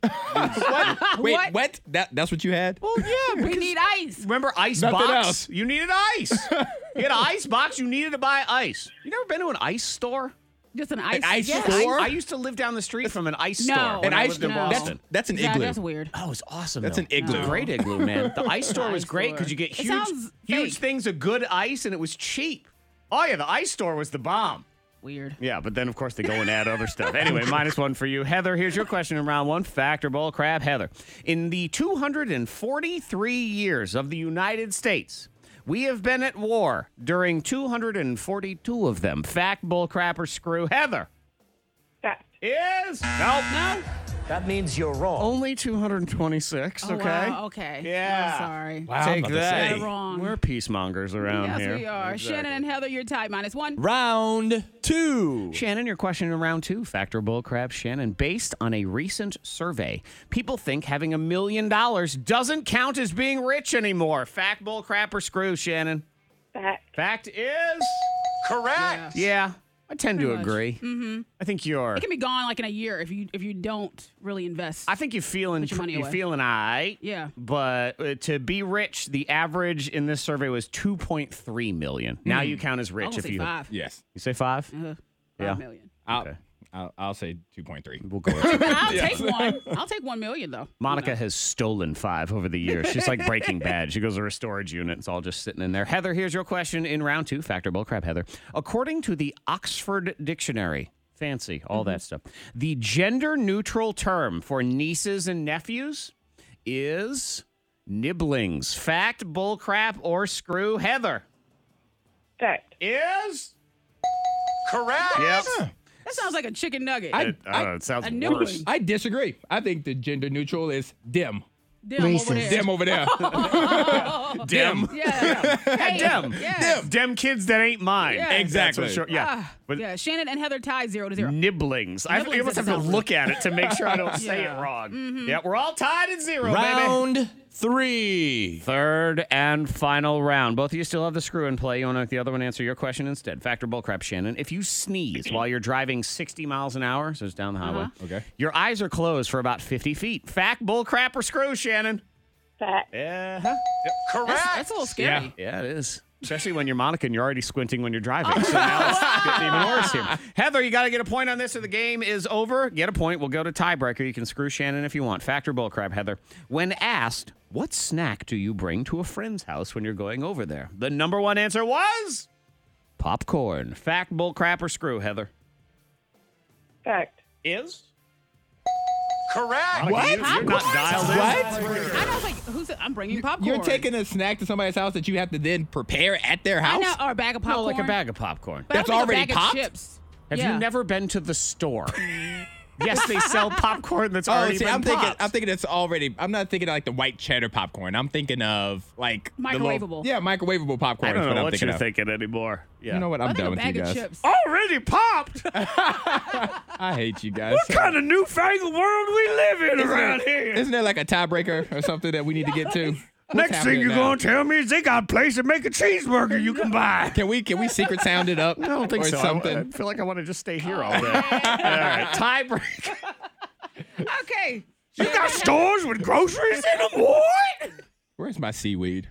C: Wait,
E: What?
C: what? That that's what you had?
A: well, yeah,
E: we need ice.
A: remember ice
C: Nothing
A: box?
C: else.
A: You needed ice. You had an ice box, you needed to buy ice. You never been to an ice store?
E: Just an ice,
C: ice
E: yes.
C: store?
A: I used to live down the street from an ice
E: No.
A: store. when
C: An
A: I
C: ice
A: lived in
E: no.
C: that's,
A: Boston.
C: that's an
E: Yeah,
C: igloo.
E: that's weird.
A: Oh, it was awesome.
C: That's
A: though.
C: an igloo.
A: It's a great igloo, man. The ice store was
E: Ice
A: great
E: store.
A: because you get
E: It
A: huge,
E: sounds
A: huge
E: fake.
A: things of good ice, and it was cheap. Oh yeah, the ice store was the bomb.
E: Weird.
A: Yeah, but then of course they go and add other stuff. Anyway, minus one for you, Heather. Here's your question in round one: fact or bull crap, Heather. In the two hundred forty-three years of the United States, we have been at war during two hundred forty-two of them. Fact, bull crap, or screw, Heather?
J: Fact.
A: Is nope.
E: No.
F: That means you're wrong.
A: Only two hundred twenty-six.
E: Oh,
A: okay.
E: wow, okay.
A: Yeah.
E: I'm sorry.
C: Wow, I'm
A: Take
C: about to
A: that.
C: say.
E: Wrong.
A: We're peacemongers around
E: Yes,
A: here.
E: we are.
A: Exactly.
E: Shannon and Heather, you're tied. Minus one.
C: Round two.
A: Shannon, your question in round two, factor bull crap. Shannon, based on a recent survey, people think having a million dollars doesn't count as being rich anymore. Fact, bull crap, or screw, Shannon?
J: Fact.
A: Fact is correct. Yeah, I tend to
E: Pretty much.
A: agree. Mm-hmm. I think you're.
E: It can be gone like in a year if you if you don't really invest.
A: I think you're feeling.
E: Put your money
A: You're
E: away.
A: feeling all right.
E: Yeah.
A: But uh, to be rich, the average in this survey was two point three million. Now you count as
E: I
A: rich
E: will
A: if
E: say
A: you.
E: five.
C: Yes.
A: You say five?
E: Uh,
A: Yeah.
E: Five million.
C: I'll,
A: Okay.
C: I'll, I'll say two point three.
A: We'll go with two.
E: But I'll take one. I'll take one million though.
A: Monica has stolen five over the years. She's like Breaking Bad. She goes to her storage unit. It's all just sitting in there. Heather, here's your question in round two. Factor bullcrap, Heather. According to the Oxford Dictionary, fancy, all that stuff, the gender-neutral term for nieces and nephews is nibblings. Fact, bullcrap, or screw, Heather?
J: Fact.
A: Is
F: Correct.
A: Yep.
E: That sounds like a chicken nugget.
C: I-
A: It, uh, it sounds
E: a new
A: worse.
E: one.
C: I disagree. I think the gender neutral is dim.
E: Dim over there.
C: Dim over there.
A: Dim.
E: Yeah. Hey,
A: Dem.
E: Yeah.
A: Dem. Dem kids that ain't mine.
E: Yeah.
C: Exactly.
A: That's what sure- yeah.
E: Ah,
A: But
E: yeah. Shannon and Heather tied zero to zero.
A: nibblings. I
E: Nibblings
A: you almost have
E: doesn't
A: to
E: sound
A: look at it to make sure I don't say
E: Yeah.
A: it wrong.
E: Mm-hmm.
A: Yeah, we're all tied at zero, baby.
F: Round three.
A: Third and final round. Both of you still have the screw in play. You want to make the other one answer your question instead. Fact or bullcrap, Shannon. If you sneeze while you're driving sixty miles an hour, so it's down the highway,
E: Uh-huh.
C: Okay.
A: your eyes are closed for about fifty feet. Fact, bullcrap, or screw, Shannon?
J: Fact.
A: Yeah.
F: Correct.
E: That's, that's a little scary.
A: Yeah, it is. Especially when you're Monica and you're already squinting when you're driving. So now it's getting even worse here. Heather, you got to get a point on this or the game is over. Get a point. We'll go to tiebreaker. You can screw Shannon if you want. Fact or bullcrap, Heather. When asked, what snack do you bring to a friend's house when you're going over there? The number one answer was popcorn. Fact, bullcrap, or screw, Heather?
J: Fact.
A: Is?
F: Correct.
A: Monica, you- You're not dialed in.
C: What?
E: I know, like, who's I'm bringing popcorn.
C: You're taking a snack to somebody's house that you have to then prepare at their
E: I
C: house?
E: know, or a bag of popcorn.
A: No, like a bag of popcorn.
E: But I
C: That's
E: don't think
C: already
E: a bag
C: popped?
E: Of chips.
A: Have
E: Yeah.
A: you never been to the store? Yes, they sell popcorn that's
C: Oh,
A: already
C: see,
A: been
C: I'm thinking.
A: popped.
C: I'm thinking it's already. I'm not thinking of like the white cheddar popcorn. I'm thinking of like the little-
E: Microwavable.
C: yeah, microwavable popcorn.
A: I don't
C: is
A: know
C: what I'm
A: what
C: thinking
A: you're
C: of.
A: thinking anymore. Yeah.
C: You know what?
E: I
C: I'm
E: think
C: done
E: a
C: with
E: bag
C: you
E: of
C: guys.
E: chips.
A: Already popped?
C: I hate you guys.
A: What kind of newfangled world we live in around here?
C: Isn't there like a tiebreaker or something that we need to get to? What's
A: Next thing
C: happening
A: you're
C: now?
A: gonna tell me is they got a place to make a cheeseburger you can buy.
C: Can we can we secret sound it up?
A: I don't think
C: or
A: so. I-
C: Something.
A: I feel like I want to just stay here all day. All right, tiebreaker.
E: Okay.
A: You got stores with groceries in them? What?
C: Where's my seaweed?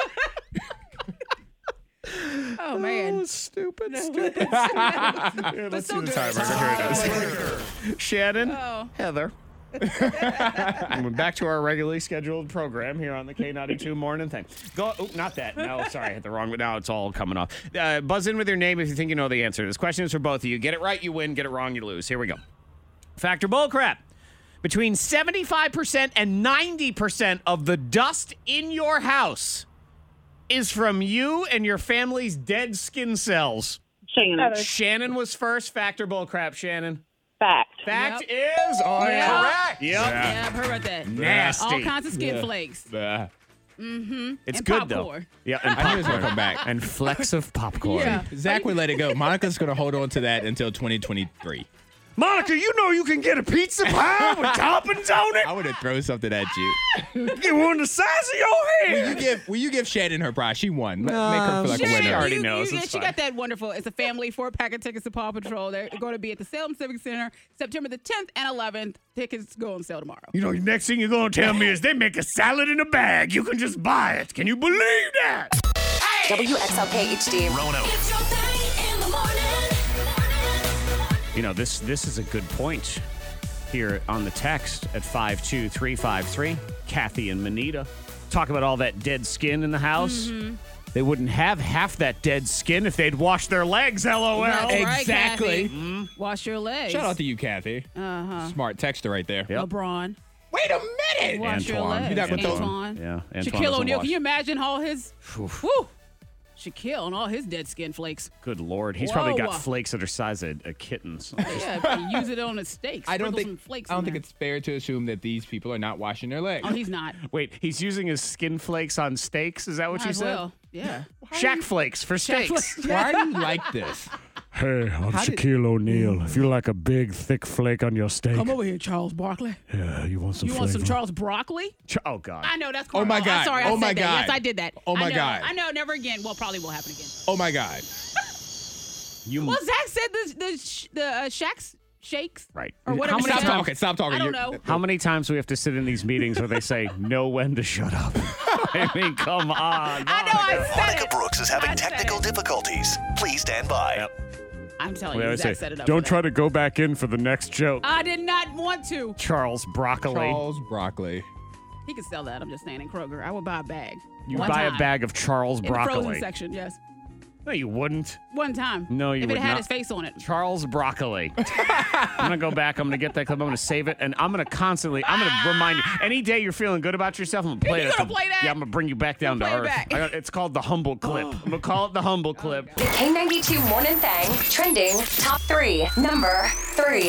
E: Oh, man.
A: Stupid, stupid. Here, let's
E: so
A: see the
E: good.
A: tiebreaker. Here it is. Shannon,
E: Oh.
A: Heather. And we're back to our regularly scheduled program here on the K ninety-two morning thing. Go, oh, not that. No, sorry, I hit the wrong one. Now it's all coming off. Uh, buzz in with your name if you think you know the answer. This question is for both of you. Get it right, you win. Get it wrong, you lose. Here we go. Fact or bullcrap? Between seventy-five percent and ninety percent of the dust in your house is from you and your family's dead skin cells.
J: Shannon.
A: Shannon was first. Fact or bullcrap, Shannon?
J: Fact.
A: Fact
E: Yep.
A: is oh,
E: Yep.
A: correct. Yep.
E: Yeah, I've heard about that.
A: Nasty.
E: All kinds of skin flakes.
C: Uh,
A: It's
E: And
A: good
E: popcorn.
A: though. Yeah, and
C: I knew it was
A: popcorn.
C: gonna come back.
A: And flecks of popcorn.
E: Yeah.
C: Zach would let it go. Monica's gonna hold on to that until twenty twenty-three.
A: Monica, you know you can get a pizza pie with toppings on it.
C: I would have thrown something at you.
A: Get one the size of your
C: Will you
A: head.
C: give Will you give Shannon her prize? She won. Let, make her feel like
A: she
C: a winner.
A: already
E: you,
A: knows,
E: You,
A: it's
E: she
A: fine.
E: got that wonderful. It's a family four pack of tickets to Paw Patrol. They're going to be at the Salem Civic Center September the tenth and eleventh. Tickets go on sale tomorrow.
A: You know, next thing you're gonna tell me is they make a salad in a bag. You can just buy it. Can you believe that?
B: W X L K H D.
F: Roanoke.
D: It's your thing in the morning.
A: You know, this this is a good point here on the text at five two three five three. Kathy and Manita talk about all that dead skin in the house.
E: Mm-hmm.
A: They wouldn't have half that dead skin if they'd washed their legs, LOL.
E: That's right,
C: Exactly.
E: Kathy. Wash your legs.
C: Shout out to you, Kathy.
E: Uh-huh.
C: Smart texter right there.
A: Yep.
E: LeBron.
C: Wait a minute.
E: Wash your
A: Antoine.
E: legs.
C: You not gonna throw-
E: Antoine.
A: Yeah, Antoine
E: Shaquille
A: doesn't
E: O'Neal.
A: wash.
E: Can you imagine all his... Whew. Shaquille and all his dead skin flakes.
A: Good Lord. He's probably got
E: Whoa.
A: flakes that are size of, of kittens.
E: Yeah, use it on his steaks.
C: I don't
E: Sprinkle
C: think
E: some flakes
C: I don't
E: in
C: think
E: there.
C: it's fair to assume that these people are not washing their legs.
E: Oh, he's not.
A: Wait, he's using his skin flakes on steaks? Is that what
E: Might
A: you
E: as
A: said?
E: well. Yeah.
A: Shack flakes for steaks.
E: flakes.
C: Why are you like this?
K: Hey, I'm
C: How did-
K: Shaquille O'Neal. If you like a big, thick flake on your steak,
E: Come over here, Charles Barkley.
K: yeah, you want some
E: You want some
K: flavor?
E: Charles Broccoli?
A: Ch- Oh, God.
E: I know that's.
C: Oh, my
E: I'm
C: God.
E: sorry, I
C: Oh,
E: said
C: my
E: that.
C: God.
E: Yes, I did that.
C: Oh, my
E: I know.
C: God.
E: I know. Never again. Well, probably will happen again.
C: Oh my God.
A: You
E: Well, Zach said the the sh- the uh, shacks shakes.
A: Right.
E: Or whatever.
A: How
E: he
A: many
E: said.
C: Stop talking. Stop talking.
E: I don't
C: You're-
E: know.
A: How many times do we have to sit in these meetings where they say, know when to shut up? I mean, come on.
E: I know. I said
F: Monica
E: it.
F: Brooks is having
E: I said
F: technical
E: it.
F: difficulties. Please stand by.
E: I'm telling
A: Well, I
E: you, Zach
A: say,
E: set it up.
K: Don't
E: for
K: try
E: that.
K: to go back in for the next joke.
E: I did not want to.
A: Charles Broccoli.
C: Charles Broccoli.
E: He could sell that. I'm just saying in Kroger. I would buy a bag.
A: You
E: One
A: buy
E: time.
A: a bag of Charles
E: in the frozen
A: broccoli.
E: section. Yes.
A: No, you wouldn't.
E: One time.
A: No, you
E: If
A: would
E: it had
A: not.
E: his face on it.
A: Charles Broccoli. I'm going to go back. I'm going to get that clip. I'm going to save it. And I'm going to constantly, I'm going to remind you. Any day you're feeling good about yourself, I'm going to play
E: You
A: it.
E: gonna play that?
A: Yeah, I'm going to bring you back down to
E: Play it
A: earth.
E: back.
A: I got- it's called the humble clip. I'm going to call it the humble clip.
B: The K ninety-two Morning Thang trending top three. Number three.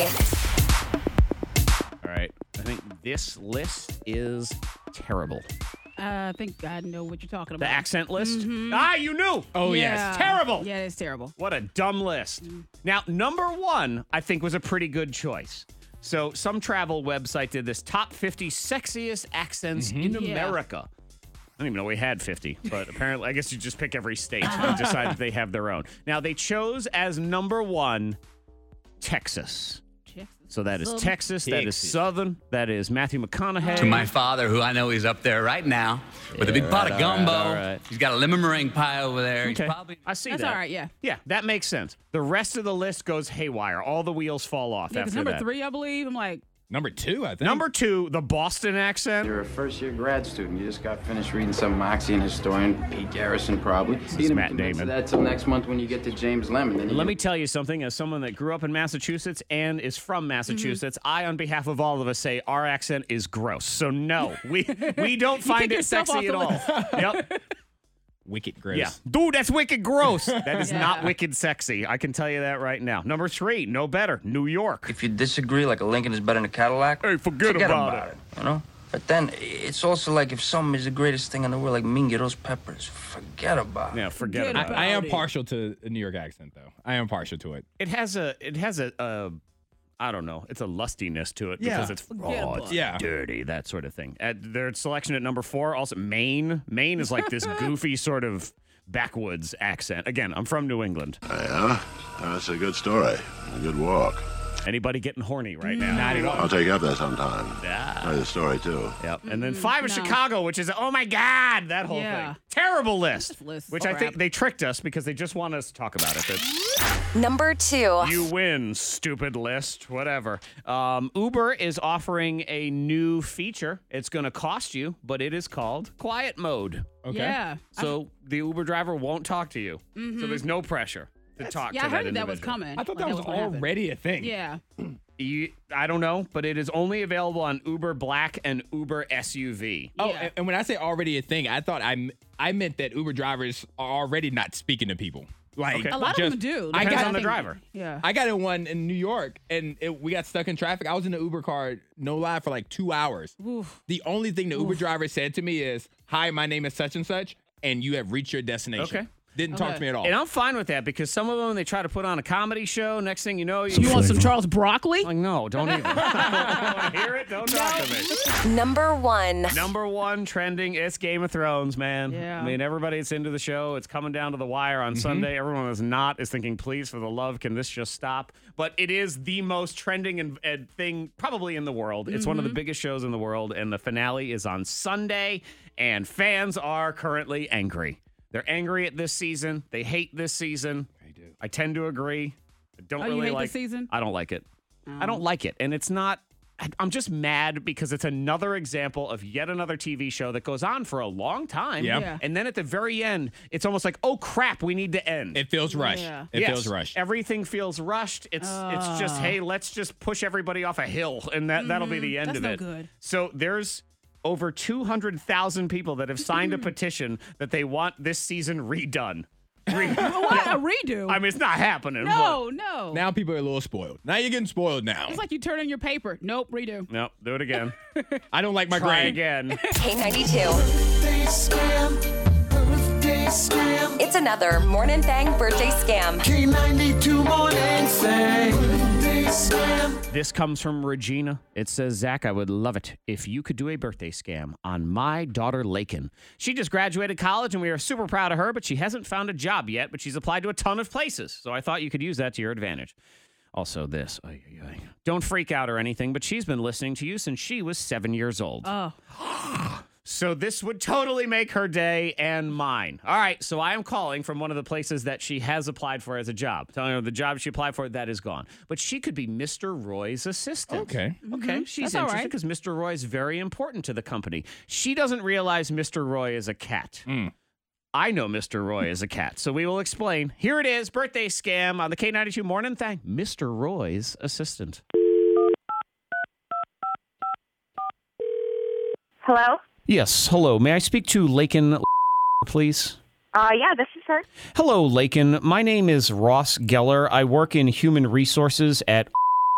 A: All right. I think this list is terrible.
E: Uh, I think I know what you're talking
A: The
E: about.
A: accent list? Ah, you knew.
C: Oh,
E: Yeah.
C: yes.
A: Terrible.
E: Yeah, it's terrible.
A: What a dumb list. Now, number one, I think, was a pretty good choice. So, some travel website did this top fifty sexiest accents in
E: Yeah.
A: America. I don't even know we had fifty, but apparently, I guess you just pick every state and decide if they have their own. Now, they chose as number one Texas. So that is
E: Southern.
A: Texas, that is
C: Texas.
A: Southern, that is Matthew McConaughey.
L: To my father, who I know is up there right now with a big pot of
A: right, all
L: gumbo.
A: right, all right.
L: He's got a lemon meringue pie over there.
A: Okay.
L: He's probably
A: I see
E: That's
A: that.
E: all right, yeah.
A: Yeah, that makes sense. The rest of the list goes haywire. All the wheels fall off
E: Yeah, 'cause
A: after
E: number
A: that.
E: three, I believe, I'm like,
C: Number two, I think.
A: Number two, the Boston accent.
G: You're a first-year grad student. You just got finished reading some Moxian historian, Pete Garrison, probably.
A: is
G: You
A: Matt
G: didn't convince
A: Damon.
G: that till next month when you get to James Lemon. Then you
A: Let me tell you something. As someone that grew up in Massachusetts and is from Massachusetts, I, on behalf of all of us, say our accent is gross. So no, we we don't find
E: kick
A: it
E: yourself
A: sexy at
E: off
A: all. Yep.
C: Wicked gross.
A: Yeah. Dude, that's wicked gross. That is not
E: Yeah.
A: wicked sexy. I can tell you that right now. Number three, no better. New York.
M: If you disagree, like a Lincoln is better than a Cadillac,
A: Hey, forget,
M: forget
A: about,
M: about
A: it.
M: it. You know? But then it's also like if something is the greatest thing in the world, like Mingitos peppers, forget about it.
A: Yeah, forget
E: Forget
A: about
C: I,
A: it.
C: I am
E: it.
C: partial to a New York accent, though. I am partial to it.
A: It has a, it has a, a I don't know. It's a lustiness to it because
C: Yeah.
A: it's
E: Forget
A: oh,
E: about
A: it's
E: it.
C: Yeah.
A: dirty, that sort of thing. At their selection at number four, also Maine. Maine is like this goofy sort of backwoods accent. Again, I'm from New England.
N: Yeah, that's a good story. A good walk.
A: Anybody getting horny right now?
C: Not at all.
N: I'll take you up there sometime.
A: Yeah.
N: Tell you the story, too.
A: Yep. And then five is
E: no.
A: Chicago, which is, oh my God, that whole
E: Yeah.
A: thing. Terrible list.
E: This list is
A: Which I
E: crap.
A: think they tricked us because they just want us to talk about it. That
B: Number two.
A: you win, stupid list, whatever. Um, Uber is offering a new feature. It's going to cost you, but it is called Quiet Mode.
C: Okay.
E: yeah.
A: So the Uber driver won't talk to you. So there's no pressure to talk
E: Yeah,
A: to
E: I
A: that
E: heard that, that was
A: individual.
E: coming.
C: I thought
E: Like,
C: that was
E: gonna happen.
C: already a thing.
E: Yeah.
A: You, I don't know, but it is only available on Uber Black and Uber S U V.
C: Oh,
E: Yeah.
C: and, and when I say already a thing, I thought I m- I meant that Uber drivers are already not speaking to people. Like
A: Okay.
E: A lot
C: just-
E: of them do.
C: I
A: Depends
C: got
A: on the
E: think-
A: driver.
E: Yeah.
C: I got in one in New York, and it, we got stuck in traffic. I was in the Uber car, no lie, for like two hours.
E: Oof.
C: The only thing the Uber driver said to me is, "Hi, my name is such and such, and you have reached your destination."
A: Okay.
C: Didn't talk
E: Okay.
C: to me at all.
A: And I'm fine with that because some of them, they try to put on a comedy show. Next thing you know,
E: You want some Charles Broccoli?
A: Like, no, don't even. Don't want to hear it. Don't talk to me.
B: Number one.
A: Number one trending, it's Game of Thrones, man.
E: Yeah.
A: I mean, everybody that's into the show, it's coming down to the wire on Sunday. Everyone that's not is thinking, please, for the love, can this just stop? But it is the most trending and, and thing probably in the world. It's one of the biggest shows in the world, and the finale is on Sunday, and fans are currently angry. They're angry at this season. They hate this season. I do. I tend to agree. I don't
E: Oh, you
A: really
E: hate
A: like
E: this season?
A: I don't like it. I don't like it. And it's not, I- I'm just mad because it's another example of yet another T V show that goes on for a long time.
C: Yeah.
E: Yeah.
A: And then at the very end, it's almost like, oh crap, we need to end.
C: it feels rushed.
E: Yeah.
C: It
A: Yes.
C: feels rushed.
A: Everything feels rushed. It's it's just, hey, let's just push everybody off a hill, and that, that'll be the end
E: That's
A: of
E: no
A: it.
E: good.
A: So there's over two hundred thousand people that have signed a petition that they want this season redone. Re-
E: What? A redo?
A: I mean, it's not happening.
E: no, no.
C: Now people are a little spoiled. Now you're getting spoiled now.
E: It's like you turn in your paper. Nope, redo.
A: But, no, do it again.
C: I don't like my
A: Try
C: grade.
A: again.
B: K ninety-two. It's another Morning Thang birthday scam.
D: K ninety-two Morning Thang.
A: This comes from Regina. It says, Zach, I would love it if you could do a birthday scam on my daughter, Lakin. She just graduated college, and we are super proud of her, but she hasn't found a job yet, but she's applied to a ton of places. So I thought you could use that to your advantage. Also, this. Ay, ay, ay. Don't freak out or anything, but she's been listening to you since she was seven years old.
E: Oh.
A: So this would totally make her day and mine. All right, so I am calling from one of the places that she has applied for as a job. Telling her the job she applied for, that is gone. But she could be Mister Roy's assistant.
C: Okay.
A: Okay, she's
E: That's all
A: interested
E: right.
A: because Mister Roy is very important to the company. She doesn't realize Mister Roy is a cat. I know Mister Roy is a cat, so we will explain. Here it is, birthday scam on the K ninety-two Morning Thing. Mister Roy's assistant.
J: Hello?
A: Yes, hello. May I speak to Lakin, please?
J: Uh, yeah, this is her.
A: Hello, Lakin. My name is Ross Geller. I work in human resources at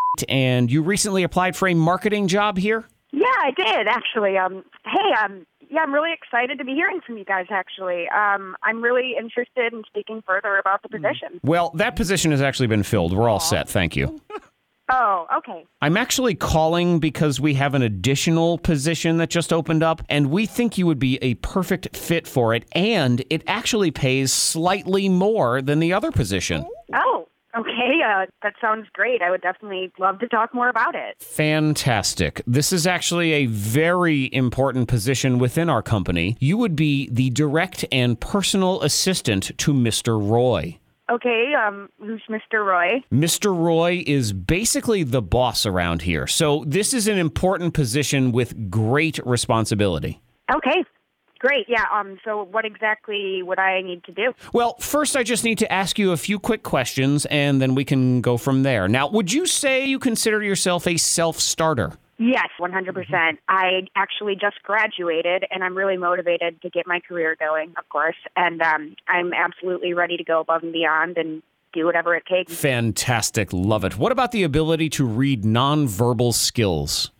A: and you recently applied for a marketing job here?
J: Yeah, I did, actually. Um, hey, um, yeah, I'm really excited to be hearing from you guys, actually. Um, I'm really interested in speaking further about the position.
A: Well, that position has actually been filled. We're all set, thank you.
J: Oh, okay.
A: I'm actually calling because we have an additional position that just opened up, and we think you would be a perfect fit for it, and it actually pays slightly more than the other position.
J: Oh, okay. Uh, that sounds great. I would definitely love to talk more about it.
A: Fantastic. This is actually a very important position within our company. You would be the direct and personal assistant to Mister Roy.
J: Okay, um, who's Mister Roy?
A: Mister Roy is basically the boss around here. So this is an important position with great responsibility.
J: Okay, great. Yeah, um, so what exactly would I need to do?
A: Well, first I just need to ask you a few quick questions, and then we can go from there. Now, would you say you consider yourself a self-starter?
J: Yes, one hundred percent. I actually just graduated, and I'm really motivated to get my career going, of course. And um, I'm absolutely ready to go above and beyond and do whatever it takes.
A: Fantastic. Love it. What about the ability to read nonverbal skills?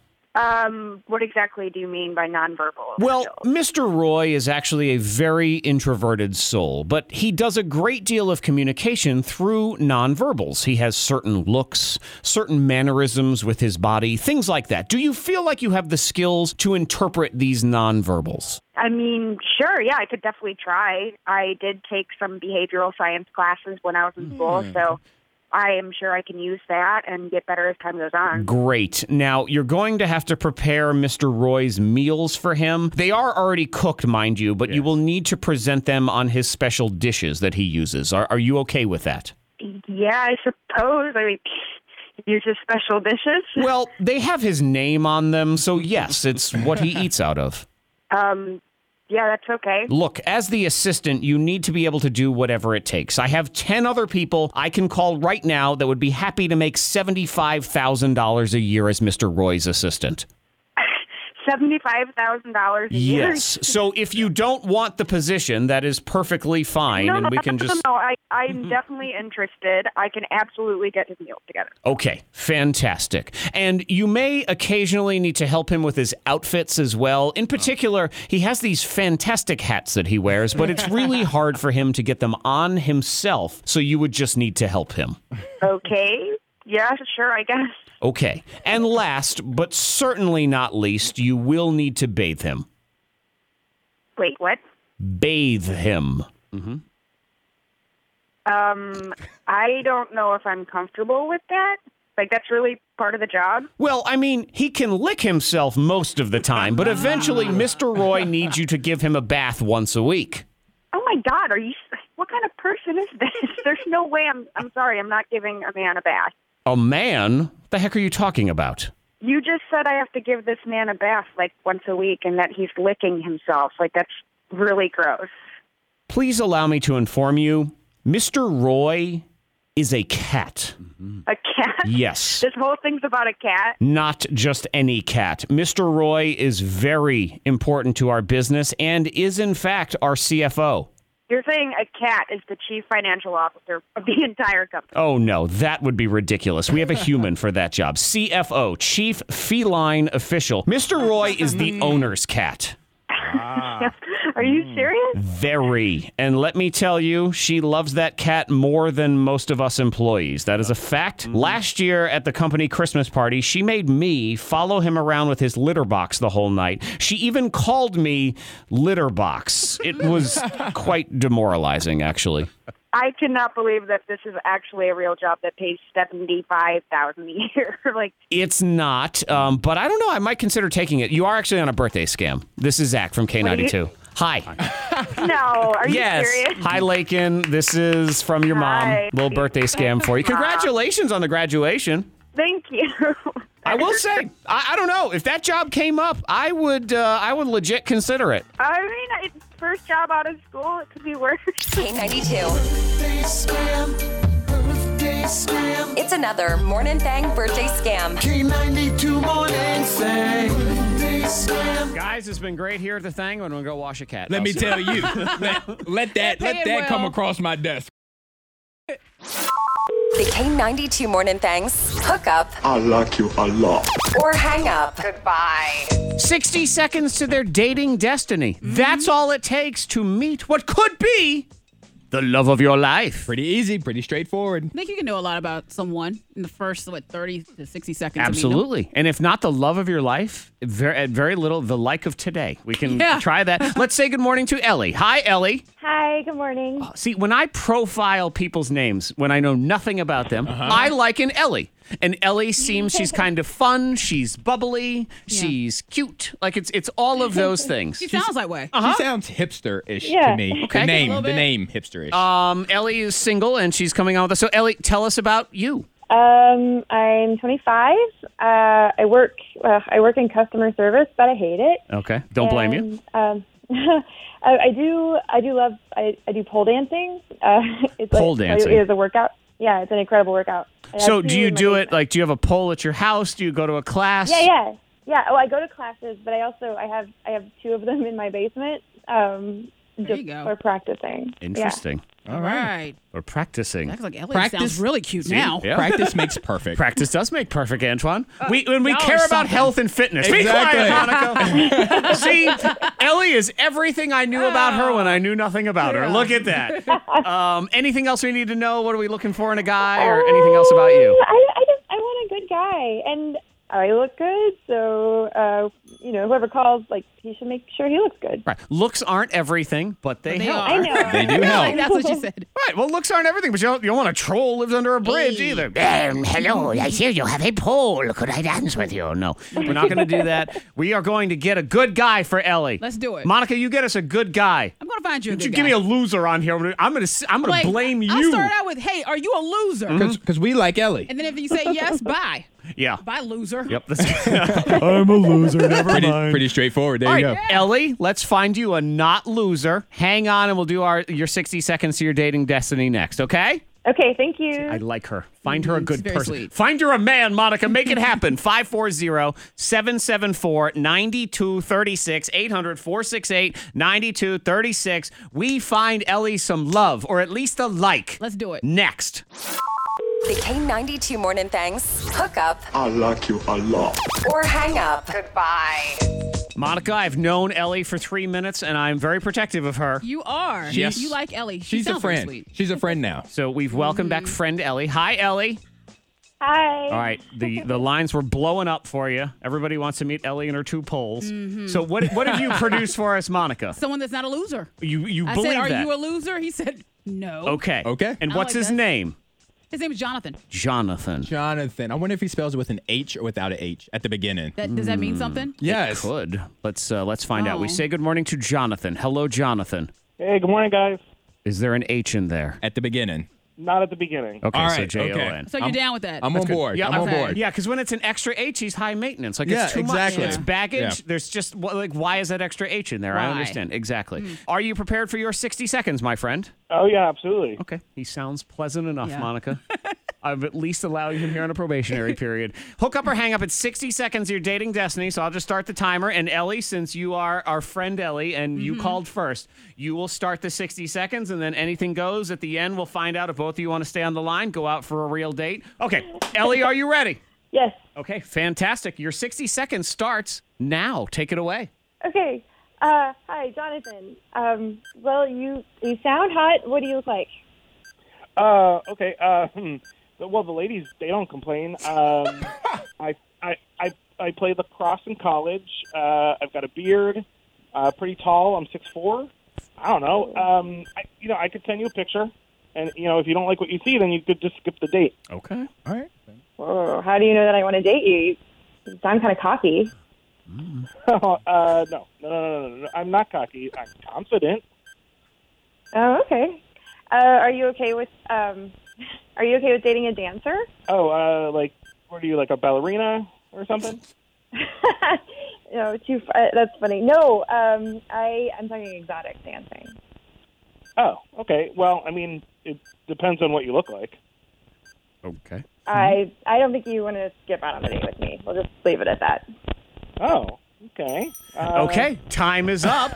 J: Um, what exactly do you mean by nonverbal?
A: Well, Mister Roy is actually a very introverted soul, but he does a great deal of communication through nonverbals. He has certain looks, certain mannerisms with his body, things like that. Do you feel like you have the skills to interpret these nonverbals?
J: I mean, sure, yeah, I could definitely try. I did take some behavioral science classes when I was in school,
A: Hmm.
J: so I am sure I can use that and get better as time goes on.
A: Great. Now, you're going to have to prepare Mister Roy's meals for him. They are already cooked, mind you, but you will need to present them on his special dishes that he uses. Are, are you okay with that?
J: Yeah, I suppose. I mean, use his special dishes.
A: Well, they have his name on them, so yes, it's what he eats out of.
J: Um, yeah, that's okay.
A: Look, as the assistant, you need to be able to do whatever it takes. I have ten other people I can call right now that would be happy to make seventy-five thousand dollars a year as Mister Roy's assistant.
J: seventy-five thousand dollars a year?
A: Yes. So if you don't want the position, that is perfectly fine,
J: No,
A: and
J: no,
A: we can
J: no,
A: just...
J: no, I, I'm definitely interested. I can absolutely get his meals together.
A: Okay, fantastic. And you may occasionally need to help him with his outfits as well. In particular, he has these fantastic hats that he wears, but it's really hard for him to get them on himself, so you would just need to help him.
J: Okay. Yeah, sure, I guess.
A: Okay. And last, but certainly not least, you will need to bathe him.
J: Wait, what?
A: Bathe him. Mm-hmm.
J: Um, I don't know if I'm comfortable with that. Like, that's really part of the job?
A: Well, I mean, he can lick himself most of the time, but eventually Mister Roy needs you to give him a bath once a week.
J: Oh, my God, are you... What kind of person is this? There's no way I'm... I'm sorry, I'm not giving a man a bath.
A: A man? The heck are you talking about?
J: You just said I have to give this man a bath, like, once a week, and that he's licking himself. Like, that's really gross.
A: Please allow me to inform you, Mister Roy is a cat.
J: A cat?
A: Yes.
J: This whole thing's about a cat?
A: Not just any cat. Mister Roy is very important to our business and is, in fact, our C F O.
J: You're saying a cat is the chief financial officer of the entire company?
A: Oh, no, that would be ridiculous. We have a human for that job. C F O, Chief Feline Official. Mister Roy is the owner's cat.
J: Are you serious?
A: Very. And let me tell you, she loves that cat more than most of us employees. That is a fact. Last year at the company Christmas party, she made me follow him around with his litter box the whole night. She even called me Litter Box. It was quite demoralizing, actually.
J: I cannot believe that this is actually a real job that pays seventy-five thousand dollars a year. Like,
A: it's not, um, but I don't know. I might consider taking it. You are actually on a birthday scam. This is Zach from K ninety-two. Hi.
J: No, are you
A: yes.
J: serious?
A: Hi, Lakin. This is from your mom.
J: Hi.
A: Little birthday scam for you. Congratulations on the graduation.
J: Thank you.
A: I will say, I, I don't know if that job came up, I would, uh, I would legit consider it.
J: I mean, it, first job out of school. It could be worse.
B: K ninety-two. It's another Morning Thang birthday scam.
O: K ninety-two Morning Thang.
A: Guys, it's been great here at the Thang. I'm going to go wash a cat.
C: Let
A: I'll
C: me
A: see-
C: tell you. let, let that let
E: Paying
C: that come
E: well.
C: across my desk.
B: The K ninety-two Morning Thangs. Hook up
N: I like you a lot.
B: or hang up.
H: Goodbye.
A: sixty seconds to their dating destiny. That's all it takes to meet what could be the love of your life.
C: Pretty easy, pretty straightforward.
E: I think you can know a lot about someone in the first, what, thirty to sixty seconds. of meeting them.
A: Absolutely. And if not the love of your life, very, at very little, the like of today. We can
E: Yeah.
A: try that. Let's say good morning to Ellie. Hi, Ellie.
J: Hi, good morning.
A: See, when I profile people's names, when I know nothing about them, I like an Ellie. And Ellie seems she's kind of fun. She's bubbly. She's cute. Like it's it's all of those things.
E: She sounds that way.
C: She sounds hipster-ish
J: Yeah.
C: to me.
A: Okay.
C: The
E: A
C: name,
E: little
C: the
E: bit.
C: name hipster-ish.
A: Um, Ellie is single and she's coming on with us. So Ellie, tell us about you.
J: Um, I'm twenty-five. Uh, I work. Uh, I work in customer service, but I hate it.
A: Okay. Don't blame you.
J: And, Um, I, I do. I do love. I, I do pole dancing. Uh, it's
A: Pole
J: like,
A: dancing.
J: It is a workout. Yeah, it's an incredible workout. I have
A: So
J: two
A: do you
J: in my
A: do it
J: basement.
A: like, do you have a pole at your house? Do you go to a class?
J: Yeah, yeah, yeah. Oh, I go to classes, but I also I have I have two of them in my basement. Um,
E: There
J: just
E: you go.
J: for practicing.
A: Interesting.
E: All right.
A: Or practicing.
E: Acts like Ellie
C: Practice-
E: sounds really cute
A: See?
E: now.
A: Yeah.
C: Practice makes perfect.
A: Practice does make perfect, Antoine. we when we
E: y'all
A: care
E: are
A: about
E: something.
A: health and fitness.
C: Exactly.
A: Be quiet, Monica. See, Ellie is everything I knew about her when I knew nothing about her. Look at that. Um, anything else we need to know? What are we looking for in a guy, or anything else about you?
J: I, I just I want a good guy, and I look good, so uh, you know whoever calls, like he should make sure he looks good.
A: Right. Looks aren't everything, but they,
E: They
A: help.
E: are.
J: I know.
C: They do help.
E: That's what she said.
A: Right. Well, looks aren't everything, but you don't, you don't want a troll who lives under a bridge either. Um, hello, I hear you have a pole. Could I dance with you? No, we're not going to do that. We are going to get a good guy for Ellie.
E: Let's do it.
A: Monica, you get us a good guy.
E: I'm going to find you a
A: Don't
E: good
A: you give
E: guy.
A: me a loser on here. I'm going to I'm going
E: Like,
A: to blame you.
E: I'll start out with, hey, are you a loser?
C: Because we like Ellie.
E: And then if you say yes, bye.
A: Yeah.
E: Bye, loser.
A: Yep. That's
K: I'm a loser. Never
C: Pretty,
K: mind.
C: pretty straightforward. There
A: All
C: you
A: right,
C: go.
A: Ellie, let's find you a not loser. Hang on, and we'll do our your sixty seconds to your dating destiny next, okay?
J: Okay, thank you.
A: I like her. Find her a
E: Mhm,
A: good
E: she's very
A: person.
E: sweet.
A: Find her a man, Monica. Make it happen. five four zero, seven seven four, nine two three six, eight hundred, four six eight, nine two three six. We find Ellie some love, or at least a like.
E: Let's do it.
A: Next.
B: The K ninety-two Morning Thangs. Hook up
N: I like you a lot.
B: or hang up.
H: Goodbye.
A: Monica, I've known Ellie for three minutes, and I'm very protective of her.
E: You are.
A: Yes.
E: You like Ellie. She
C: She's a
E: sounds very
C: friend.
E: sweet.
C: She's a friend now.
A: So we've welcomed back friend Ellie. Hi, Ellie.
J: Hi.
A: All right, the, the lines were blowing up for you. Everybody wants to meet Ellie and her two poles. So what what have you produced for us, Monica?
E: Someone that's not a loser.
A: You you
E: I
A: believe
E: said, are
A: that?
E: you a loser? He said, no.
A: Okay.
C: Okay.
A: And
E: I
A: what's
E: like
A: his
E: that.
A: name?
E: His name is Jonathan.
A: Jonathan.
C: Jonathan. I wonder if he spells it with an H or without an H at the beginning.
E: That, does that mean something?
C: Yes.
A: Could. Let's uh, let's find out. We
E: Oh.
A: say good morning to Jonathan. Hello, Jonathan.
P: Hey, good morning, guys.
A: Is there an H in there?
C: At the beginning.
P: Not at the beginning.
A: Okay,
C: All
A: so
C: right,
A: J O
C: okay.
A: N.
E: So you're down with that?
C: I'm
A: That's
C: on
A: good.
C: board.
A: Yeah,
C: I'm on
E: okay.
C: board.
A: Yeah, because when it's an extra H, he's high maintenance. Like
C: Yeah,
A: it's too
C: exactly.
A: much. It's baggage.
C: Yeah.
A: There's just wh- like why is that extra H in there? I
E: Why?
A: understand exactly. Are you prepared for your sixty seconds, my friend?
P: Oh, yeah, absolutely.
A: Okay, he sounds pleasant enough,
E: Yeah.
A: Monica. I've at least allowed him here on a probationary period. Hook up or hang up at sixty seconds, your dating destiny. So I'll just start the timer. And Ellie, since you are our friend Ellie and you called first, you will start the sixty seconds and then anything goes. At the end, we'll find out if both of you want to stay on the line, go out for a real date. Okay, Ellie, are you ready?
J: Yes.
A: Okay, fantastic. Your sixty seconds starts now. Take it away.
J: Okay. Uh, hi, Jonathan. Um, well, you you sound hot. What do you look like?
P: Uh, okay. Uh, hmm. Well, the ladies, they don't complain. Um, I, I, I, I played lacrosse in college. Uh, I've got a beard. Uh, pretty tall. I'm six foot four. I don't know. Um, I, you know, I could send you a picture. And, you know, if you don't like what you see, then you could just skip the date.
A: Okay.
C: All right.
J: Oh, how do you know that I want to date you? You sound kind of cocky.
P: uh, no. No, no, no, no, no. I'm not cocky. I'm confident.
J: Oh, okay. Uh, are you okay with um, Are you okay with dating a dancer?
P: Oh, uh, like, what are you, like a ballerina or something?
Q: No, too. Uh, that's funny. No, um, I I'm talking exotic dancing.
P: Oh, okay. Well, I mean, it depends on what you look like.
A: Okay.
Q: I I don't think you want to skip out on a date with me. We'll just leave it at that.
P: Oh, okay. Uh,
A: Okay, time is up.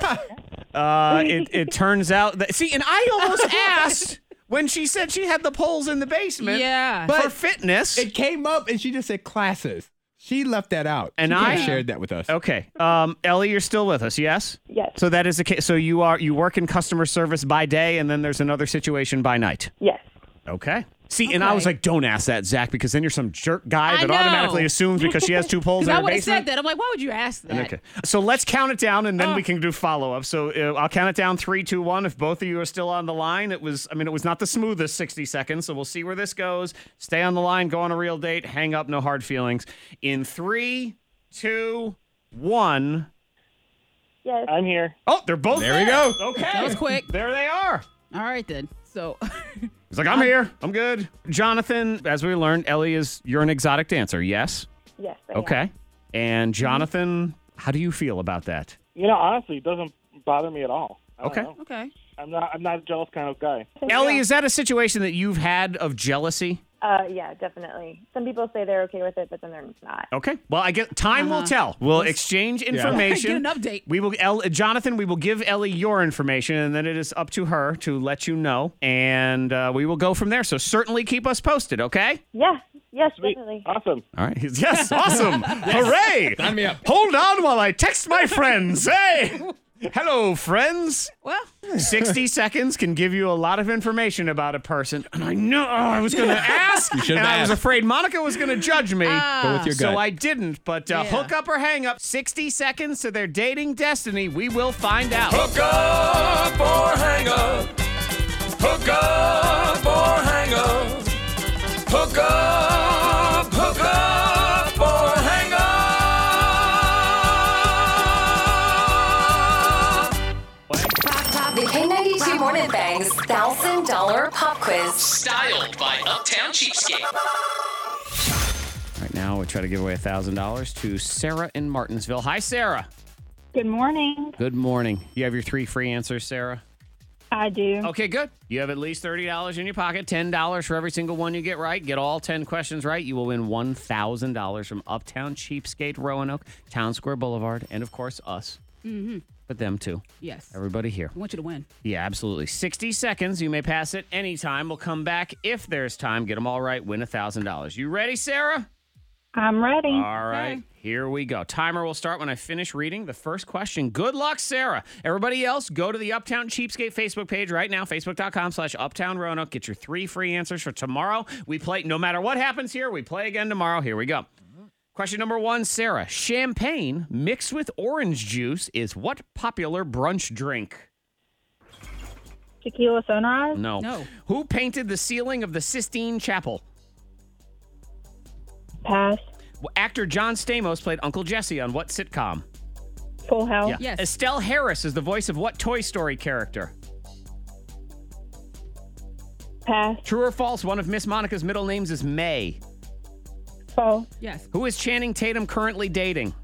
A: Uh, it, it turns out that, see, and I almost asked when she said she had the poles in the basement
E: Yeah.
A: for fitness.
C: It came up and she just said classes. She left that out.
A: And
C: She
A: I-
C: could've shared that with us.
A: Okay. Um, Ellie, you're still with us, yes?
Q: Yes.
A: So that is the case. So you are you work in customer service by day, and then there's another situation by night.
Q: Yes.
A: Okay. See, and I was
E: Okay.
A: like, don't ask that, Zach, because then you're some jerk guy
E: I
A: that
E: know.
A: automatically assumes because she has two poles in
E: Because I
A: her
E: would have
A: basement.
E: said that. I'm like, why would you ask that?
A: Okay. So let's count it down, and then
E: Oh.
A: we can do follow up. So uh, I'll count it down three, two, one. If both of you are still on the line, it was. I mean, it was not the smoothest sixty seconds. So we'll see where this goes. Stay on the line. Go on a real date. Hang up. No hard feelings. In three, two, one.
Q: Yes.
P: I'm here.
A: Oh, they're both
C: There we go.
A: Okay.
E: That was quick.
A: There they are.
E: All right, then. So,
A: He's like, I'm here. I'm good. Jonathan, as we learned, Ellie is you're an exotic dancer. Yes.
Q: Yes. I am.
A: Okay. And Jonathan, how do you feel about that?
P: You know, honestly, it doesn't bother me at all. I don't
A: Okay.
P: know.
E: okay.
P: I'm not. I'm not a jealous kind of guy.
A: Ellie, is that a situation that you've had of jealousy?
Q: Uh, yeah, definitely. Some people say they're okay with it, but then they're not.
A: Okay. Well, I get time will
E: Uh-huh.
A: tell. We'll exchange information.
E: Get an update.
A: We will, El, Jonathan. We will give Ellie your information, and then it is up to her to let you know, and uh, we will go from there. So certainly keep us posted. Okay.
Q: Yeah. Yes,
P: Sweet.
Q: definitely.
P: Awesome.
A: All right. Yes. Awesome. Hooray!
C: Sign me up.
A: Hold on while I text my friends. Hey. Hello, friends.
E: Well,
A: sixty seconds can give you a lot of information about a person. And I know oh, I was going to ask,
C: should've
A: and I was
C: asked.
A: afraid Monica was going to judge me.
C: Go with your
A: So
C: gut.
A: I didn't. But uh,
E: Yeah.
A: hook up or hang up, sixty seconds to their dating destiny. We will find out.
F: Hook up or hang up. Hook up or hang up. Hook up, hook up or hang up.
B: The K ninety-two Morning Thang's one thousand dollars Pop Quiz.
R: Styled by Uptown Cheapskate.
A: Right now, we try to give away one thousand dollars to Sarah in Martinsville. Hi, Sarah.
Q: Good morning.
A: Good morning. You have your three free answers, Sarah?
Q: I do.
A: Okay, good. You have at least thirty dollars in your pocket, ten dollars for every single one you get right. Get all ten questions right. You will win one thousand dollars from Uptown Cheapskate, Roanoke, Town Square Boulevard, and, of course, us.
E: mm-hmm.
A: But them, too.
E: Yes.
A: Everybody here.
E: I want you to win.
A: Yeah, absolutely. sixty seconds. You may pass it anytime. We'll come back if there's time. Get them all right. Win one thousand dollars. You ready, Sarah?
Q: I'm ready.
A: All right.
E: Okay.
A: Here we go. Timer will start when I finish reading the first question. Good luck, Sarah. Everybody else, go to the Uptown Cheapskate Facebook page right now, facebook.com slash Uptown Roanoke. Get your three free answers for tomorrow. We play, no matter what happens here, we play again tomorrow. Here we go. Question number one, Sarah. Champagne mixed with orange juice is what popular brunch drink?
Q: Tequila Sunrise?
A: No.
E: No.
A: Who painted the ceiling of the Sistine Chapel?
Q: Pass.
A: Well, actor John Stamos played Uncle Jesse on what sitcom?
Q: Full House?
A: Yeah.
E: Yes.
A: Estelle Harris is the voice of what Toy Story character?
Q: Pass.
A: True or false, one of Miss Monica's middle names is May.
Q: False.
E: Yes.
A: Who is Channing Tatum currently dating?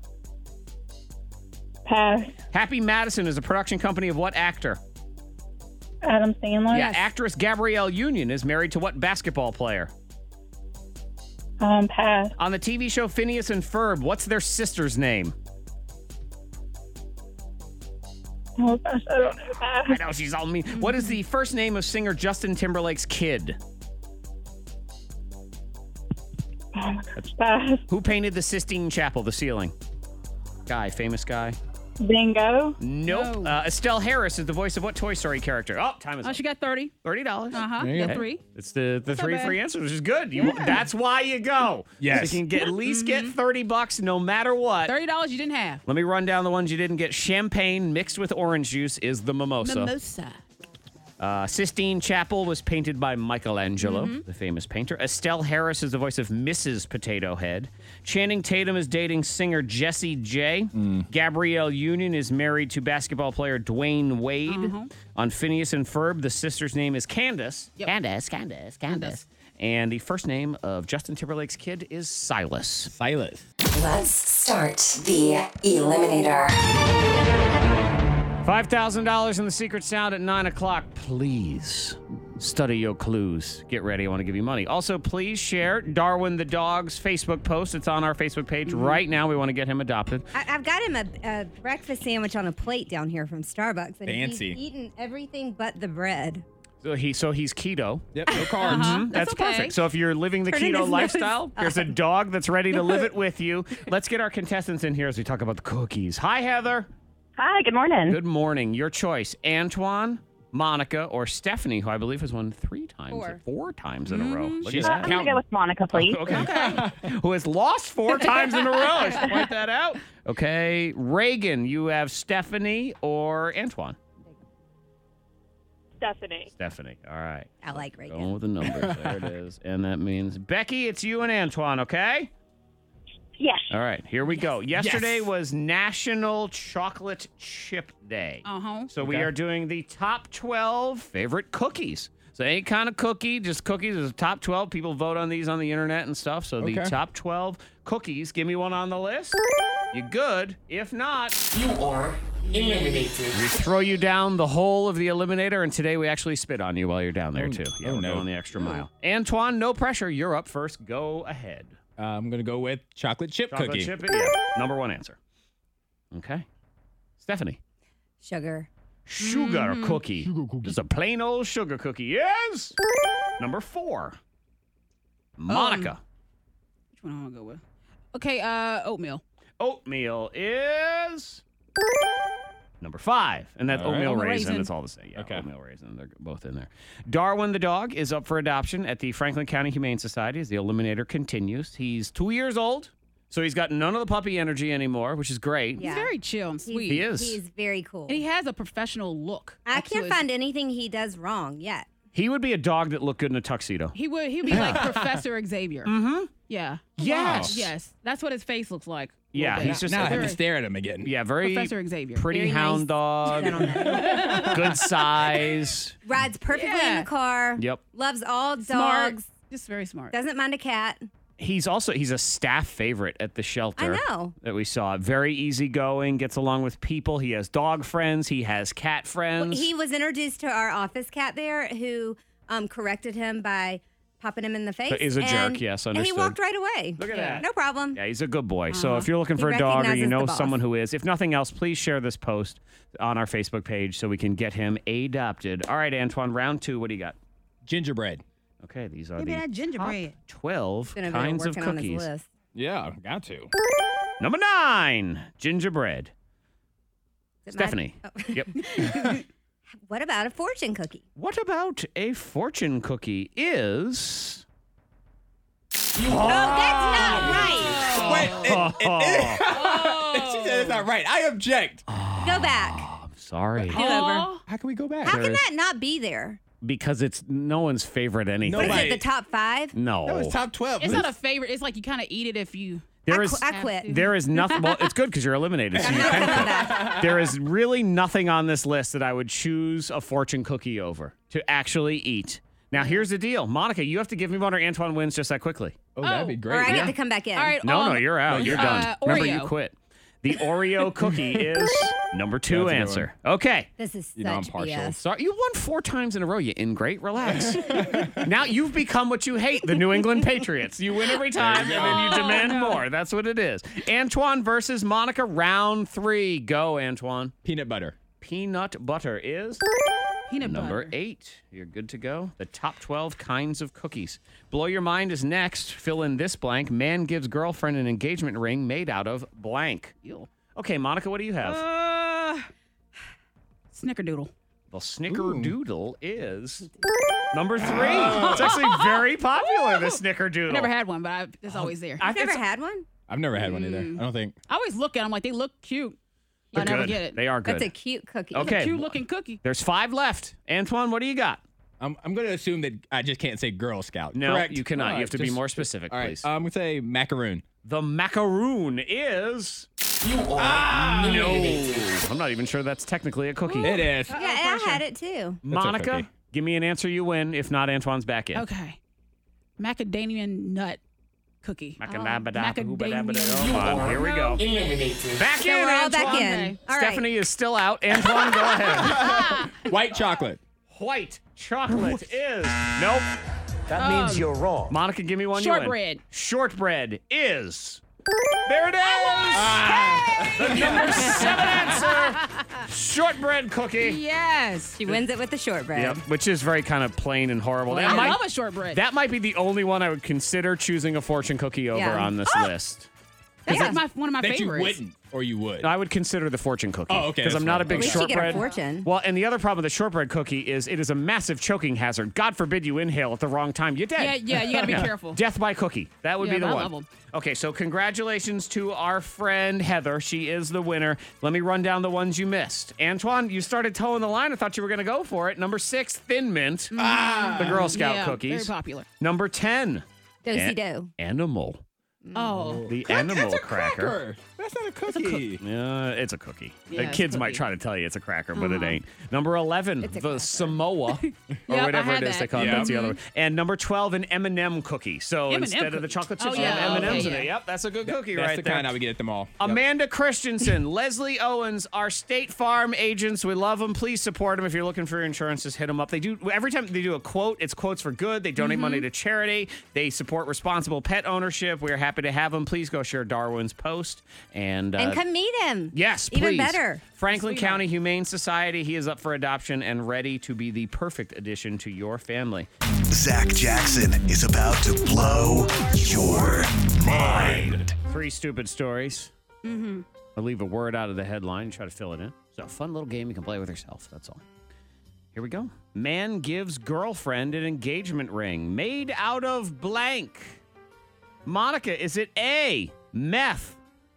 Q: Pass.
A: Happy Madison is a production company of what actor?
Q: Adam Sandler?
A: Yeah, actress Gabrielle Union is married to what basketball player?
Q: Um, pass.
A: On the T V show Phineas and Ferb, what's their sister's name?
Q: Oh, gosh, I don't know. Pass.
A: I know, she's all mean. What is the first name of singer Justin Timberlake's kid?
Q: Oh, my gosh. Pass.
A: Who painted the Sistine Chapel, the ceiling? Guy, famous guy.
Q: Bingo?
A: Nope.
E: No.
A: Uh, Estelle Harris is the voice of what Toy Story character? Oh, time is
E: Oh,
A: up.
E: she got thirty.
A: thirty dollars.
E: Uh-huh.
C: There
E: You
C: you
E: got
C: go.
E: three.
A: It's the, the
E: not
A: three
E: bad.
A: free answers, which is good. You,
E: Yeah.
A: That's why you go.
C: Yes.
A: So you can get, at least get thirty bucks no matter what.
E: Thirty dollars you didn't have.
A: Let me run down the ones you didn't get. Champagne mixed with orange juice is the mimosa.
E: Mimosa.
A: Uh, Sistine Chapel was painted by Michelangelo,
E: Mm-hmm.
A: the famous painter. Estelle Harris is the voice of Missus Potato Head. Channing Tatum is dating singer Jessie J. Gabrielle Union is married to basketball player Dwayne Wade.
E: Uh-huh.
A: On Phineas and Ferb, the sister's name is Candace.
E: Yep.
A: Candace, Candace, Candace.
E: Candace.
A: And the first name of Justin Timberlake's kid is Silas.
C: Silas.
B: Let's start
A: Is Silas. Kid is Silas.
C: Silas.
B: Let's start the Eliminator.
A: five thousand dollars in the secret sound at nine o'clock. Please study your clues. Get ready. I want to give you money. Also, please share Darwin the dog's Facebook post. It's on our Facebook page
S: Mhm.
A: right now. We want to get him adopted.
S: I, I've got him a, a breakfast sandwich on a plate down here from Starbucks, and
A: Fancy.
S: he's eaten everything but the bread.
A: So he so he's keto.
C: Yep, no carbs.
A: Mhm.
S: Uh-huh.
A: That's,
S: That's okay.
A: perfect. So if you're living the
S: Turn in
A: keto
S: his nose.
A: lifestyle, there's a dog that's ready to live it with you. Let's get our contestants in here as we talk about the cookies. Hi, Heather.
T: Hi, good morning.
A: Good morning. Your choice, Antoine, Monica, or Stephanie, who I believe has won three times,
T: Four.
A: four times in a row. Look
T: Uh,
A: at
T: I'm
A: that.
T: going to go with Monica, please.
A: Okay. Who has lost four times in a row. I should point that out. Okay. Reagan, you have Stephanie or Antoine?
Q: Stephanie.
A: Stephanie. All right.
S: I like Reagan.
A: Going with the numbers. There it is. And that means, Becky, it's you and Antoine, okay?
T: Yes.
A: All right. Here we go. Yesterday was National Chocolate Chip Day.
E: Uh-huh.
A: So we
E: Okay.
A: are doing the top twelve favorite cookies. So any kind of cookie, just cookies. There's a top twelve. People vote on these on the internet and stuff. So the
C: Okay.
A: top twelve cookies. Give me one on the list. You good? If not,
R: You are eliminated.
A: we throw you down the hole of the eliminator, and today we actually spit on you while you're down there,
C: Oh,
A: too. Yeah,
C: oh,
A: we're
C: no.
A: going the extra mile. Antoine, no pressure. You're up first. Go ahead.
C: Uh, I'm going to go with chocolate chip
A: Chocolate
C: cookie.
A: chip, yeah. Number one answer. Okay. Stephanie.
S: Sugar.
A: Sugar
S: Mhm.
A: cookie. Sugar cookie. Just a plain old sugar cookie. Yes. Number four. Monica.
E: Um, which one am I going to go with? Okay, uh, oatmeal.
A: Oatmeal is number five. And that's
C: All right.
A: oatmeal
E: Oatmeal
A: raisin.
E: raisin.
A: It's all the same. Yeah,
C: Okay.
A: oatmeal raisin. They're both in there. Darwin the dog is up for adoption at the Franklin County Humane Society as the eliminator continues. He's two years old, so he's got none of the puppy energy anymore, which is great.
E: He's very chill and sweet.
A: He is.
S: He's very cool.
E: And he has a professional look.
S: I
E: Next to
S: can't
E: his-
S: find anything he does wrong yet.
A: He would be a dog that looked good in a tuxedo.
E: He would. He'd be like Professor Xavier.
A: Mm-hmm.
E: Yeah.
A: Yes.
E: Yes. That's what his face looks like. a
A: Yeah,
E: little bit.
A: he's just
C: Now I have
E: Very-
C: to stare at him again.
A: Yeah, very
E: Professor Xavier.
A: pretty
S: Very
A: hound
S: nice
A: dog,
S: gentleman.
A: good size.
S: Rides perfectly in
E: Yeah.
S: the car.
A: Yep.
S: Loves all
E: Smart.
S: dogs.
E: Just very smart.
S: Doesn't mind a cat.
A: He's also he's a staff favorite at the shelter.
S: I know.
A: That we saw. Very easygoing, gets along with people. He has dog friends. He has cat friends.
S: He was introduced to our office cat there who um, corrected him by popping him in the face.
A: But he's a jerk,
S: and-
A: yes,
S: And he
A: understood.
S: walked right away.
A: Look at
S: Yeah.
A: that.
S: No problem.
A: Yeah, he's a good boy. So
S: Uh-huh.
A: if you're looking
S: He
A: for a dog or you
S: recognizes
A: know
S: the boss.
A: someone who is, if nothing else, please share this post on our Facebook page so we can get him adopted. All right, Antoine, round two. What do you got?
C: Gingerbread.
A: Okay, these are
S: Maybe
A: the
S: that gingerbread.
A: top twelve
S: He's gonna be
A: kinds of
S: working on his
A: cookies.
S: list.
C: Yeah, got to.
A: Number nine, gingerbread.
S: Is it my-
A: Stephanie.
S: Oh.
A: Yep.
S: What about a fortune cookie?
A: What about a fortune cookie is...
S: Oh, that's not right.
C: Wait, it, it, it, she said it's not right. I object.
S: Go back.
A: I'm sorry.
S: Do over.
C: How can we go back?
S: How
A: There
S: can
A: is-
S: that not be there?
A: Because it's no one's favorite anything.
S: What is
C: Nobody-
S: it, the top five?
A: No.
C: No, it's top twelve.
E: It's not a favorite. It's like you kind of eat it if you.
A: There
S: I,
A: is
S: qu- I quit.
A: there is nothing. Well, it's good because you're eliminated. So you can quit. There is really nothing on this list that I would choose a fortune cookie over to actually eat. Now here's the deal, Monica. You have to give me one or Antoine wins just that quickly.
C: Oh, that'd be
S: Or
C: great.
S: I
C: yeah.
S: get to come back in.
E: All right.
A: No,
E: um,
A: no, you're out. You're
E: uh,
A: done. Remember, you
E: Oreo.
A: quit. The Oreo cookie is number two
C: Yeah, that's a good
A: answer. Okay.
S: This is
C: You know I'm
S: such
C: partial.
S: B S.
A: Sorry, you won four times in a row. You ingrate. Relax. Now you've become what you hate, the New England Patriots. You win every time, and then you demand more. That's what it is. Antoine versus Monica, round three. Go, Antoine.
C: Peanut butter.
A: Peanut butter is
E: Peanut
A: number
E: butter.
A: eight. You're good to go. The top twelve kinds of cookies. Blow Your Mind is next. Fill in this blank. Man gives girlfriend an engagement ring made out of blank.
E: Ew.
A: Okay, Monica, what do you have?
E: Uh, Snickerdoodle.
A: The Snickerdoodle is number three. It's actually very popular, the Snickerdoodle.
E: I never had one, but I, it's always there.
A: I
S: I've never
A: it's-
S: had one.
C: I've never had one either. I don't think.
E: I always look at them like they look cute. But I
A: They're
E: never
A: good.
E: get it.
A: They are good.
S: That's a cute cookie.
A: Okay.
E: It's a cute looking cookie.
A: There's five left. Antoine, what do you got?
C: I'm, I'm going to assume that I just can't say Girl Scout.
A: No,
C: Correct?
A: you cannot.
C: All
A: You
C: right,
A: have to be
C: just-
A: more specific,
C: All right.
A: please.
C: I'm going to say macaroon.
A: The macaroon is...
R: You are
A: No.
R: eliminated.
A: I'm not even sure that's technically a cookie.
C: It is.
S: Yeah, I had it too.
A: Monica,
C: cookie.
A: give me an answer, you win. If not, Antoine's back in.
E: Okay. macadamia nut cookie.
A: Macadabada- Hold on, here we go.
R: Eliminated.
A: Back
S: So
A: in,
S: we're all back
A: Antoine.
S: in. All right.
A: Stephanie is still out. Antoine, go ahead.
C: White chocolate.
A: White chocolate is nope.
E: That means you're
A: wrong. Monica, give me one. you win.
E: Shortbread.
A: Shortbread is. There it is. Ah, the number seven answer. Shortbread cookie.
E: Yes.
S: She wins it with the shortbread.
A: Yep, which is very kind of plain and horrible.
E: I
A: That might-
E: love a shortbread.
A: That might be the only one I would consider choosing a fortune cookie over
S: Yeah.
A: on this
E: Ah!
A: list.
E: That's like my, one of my
C: that
E: favorites.
C: you wouldn't, or you would.
A: I would consider the fortune cookie.
C: Oh, okay,
A: Because
C: that's
A: I'm not
C: fine.
A: a big
S: At least you get a
A: shortbread.
S: fortune.
A: Well, and the other problem with the shortbread cookie is it is a massive choking hazard. God forbid you inhale at the wrong time. You're dead.
E: Yeah, yeah, you got to be careful.
A: Death by cookie. That would
E: Yeah,
A: be the
E: I
A: one.
E: love 'em.
A: Okay, so congratulations to our friend Heather. She is the winner. Let me run down the ones you missed. Antoine, you started towing the line. I thought you were going to go for it. Number six, Thin Mint. Ah, the Girl Scout
E: yeah,
A: cookies.
E: very popular.
A: Number ten,
S: Do-si
A: a-
S: do.
A: Animal.
E: Oh.
A: The
C: Crack-
A: animal
C: that's a
A: cracker.
C: cracker. That's not a cookie.
A: Yeah, it's a cookie.
E: Yeah,
A: the
E: it's
A: kids
E: a
A: might
E: cookie.
A: try to tell you it's a cracker, but it
E: Uh-huh.
A: ain't. Number eleven,
S: It's a
A: the
S: cracker.
A: Samoa, or
E: Yep, I
A: whatever
E: had
A: it is
E: that.
A: they call it.
C: Yeah.
A: That's the other one. And number twelve, an M and M cookie. So
E: M and M
A: instead of the
E: cookie.
A: chocolate
E: Oh,
A: chips, you
E: yeah,
A: have M and M's
E: okay,
A: in it.
E: yeah.
A: Yep, that's a good cookie
C: That's
A: right
C: the
A: there.
C: kind I would get at the mall. Yep.
A: Amanda Christensen, Leslie Owens, our State Farm agents. We love them. Please support them. If you're looking for your insurance, just hit them up. They do every time they do a quote. It's quotes for good. They donate
E: Mm-hmm.
A: money to charity. They support responsible pet ownership. We are happy to have them. Please go share Darwin's post and uh,
S: And come meet him.
A: yes,
S: Even
A: please.
S: better.
A: Franklin
E: Sweetheart.
A: County Humane Society. He is up for adoption and ready to be the perfect addition to your family.
U: Zach Jackson is about to blow your mind.
A: Three stupid stories.
E: Mm-hmm.
A: I'll leave a word out of the headline, try to fill it in. It's a fun little game you can play with yourself. That's all. Here we go. Man gives girlfriend an engagement ring made out of blank. Monica, is it A, meth,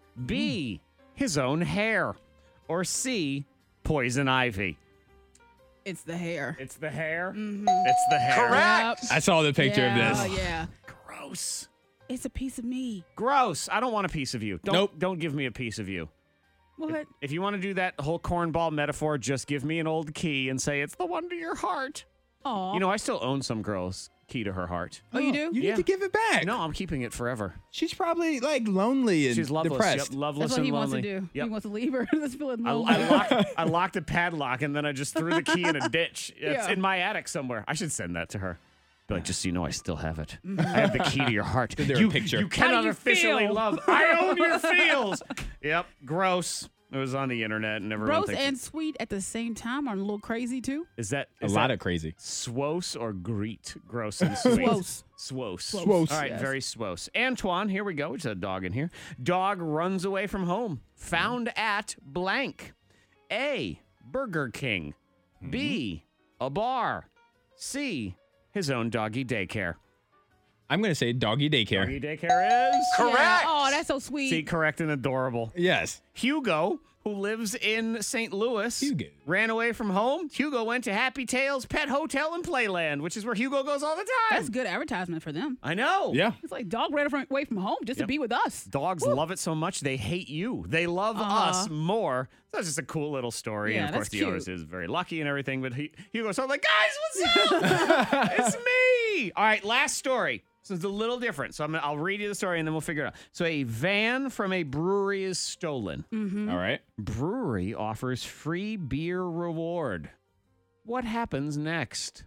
A: B, his own hair, or C, poison ivy?
E: It's the hair.
A: It's the hair?
E: Mhm.
A: It's the hair.
E: Yep.
C: I saw the picture
E: yeah,
C: of
E: Oh,
C: this.
E: yeah.
A: Gross.
E: It's a piece of me.
A: Gross. I don't want a piece of you. Don't,
C: Nope.
A: Don't give me a piece of you.
E: What?
A: If you want to do that whole cornball metaphor, just give me an old key and say it's the one to your heart.
E: Aw.
A: You know, I still own some girl's key to her heart.
E: Oh, you do?
C: You
A: Yeah.
C: need to give it back.
A: No, I'm keeping it forever.
C: She's probably like lonely and
A: She's loveless.
C: depressed.
A: Yep, loveless
E: That's what
A: and
E: he wants
A: lonely.
E: to do.
A: Yep.
E: He wants to leave her. Let's feel it
A: I,
E: lonely.
A: I, locked, I locked a padlock and then I just threw the key in a ditch. It's
E: Yeah.
A: in my attic somewhere. I should send that to her. Be like, just so you know, I still have it. I have the key to your heart.
C: Is there a
A: you,
C: picture?
A: You
E: How do
A: cannot
E: you
A: officially
E: feel?
A: love. I own your feels. Yep. Gross. It was on the internet and everyone
E: Gross
A: thinks
E: and
A: it-
E: sweet at the same time are a little crazy too.
A: Is that
C: A
A: is
C: lot
A: that
C: of crazy.
A: swose or greet? Gross and sweet.
E: Swose.
A: Swose.
C: Swose.
A: All right,
E: Yes.
A: very swose. Antoine, here we go. There's a dog in here. Dog runs away from home. Found at blank. A, Burger King. B, a bar. C, his own doggy daycare.
C: I'm going to say doggy daycare.
A: Doggy daycare is
E: Yeah. Oh, that's so sweet.
A: See, correct and adorable.
C: Yes.
A: Hugo, who lives in Saint Louis,
C: Hugo.
A: ran away from home. Hugo went to Happy Tales Pet Hotel and Playland, which is where Hugo goes all the time.
E: That's good advertisement for them.
A: I know.
C: Yeah.
E: It's like dog ran from- away from home just
A: Yep.
E: to be with us.
A: Dogs love it so much they hate you. They love
E: Uh-huh.
A: us more. That's just a cool little story.
E: Yeah,
A: and of course,
E: that's
A: the owners
E: cute.
A: is very lucky and everything. But he, Hugo's sort of like, guys, what's up? It's me. All right, last story. So it's a little different. So I'm gonna, I'll read you the story and then we'll figure it out. So a van from a brewery is stolen.
E: Mm-hmm.
C: All right.
A: Brewery offers free beer reward. What happens next?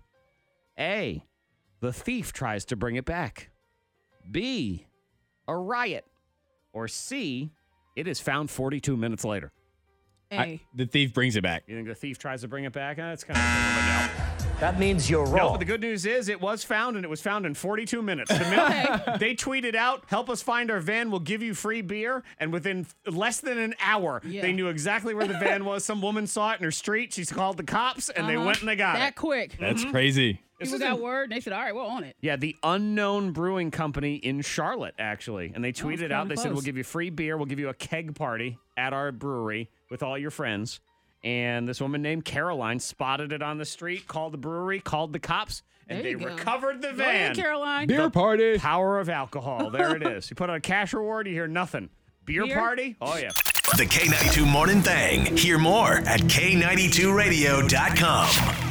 A: A, the thief tries to bring it back. B, a riot. Or C, it is found forty-two minutes later.
E: A.
C: I- the thief brings it back.
A: You think the thief tries to bring it back? Uh, That's kind of a thing, but no.
K: That means you're
A: No,
K: wrong.
A: but the good news is it was found, and it was found in forty-two minutes. The minute they tweeted out, help us find our van, we'll give you free beer. And within f- less than an hour,
E: Yeah.
A: they knew exactly where the van was. Some woman saw it in her street. She called the cops, and they
E: Uh-huh.
A: went and they got
E: that
A: it.
E: quick.
C: That's crazy.
A: This
E: People
A: is
E: got
A: in-
E: word, and they said, all right, we're on it.
A: Yeah, the Unknown Brewing Company in Charlotte, actually. And they
E: it's
A: tweeted
E: kinda
A: out, they said,
E: close.
A: we'll give you free beer. We'll give you a keg party at our brewery with all your friends. And this woman named Caroline spotted it on the street, called the brewery, called the cops, and
E: There
A: they
E: you go.
A: recovered the
E: Go ahead,
A: van.
E: Caroline.
C: Beer party.
A: Power of alcohol. There it is. You put on a cash reward, you hear nothing. Beer,
E: Beer?
A: party? Oh, yeah.
U: The K ninety-two Morning Thing. Hear more at K ninety-two radio dot com.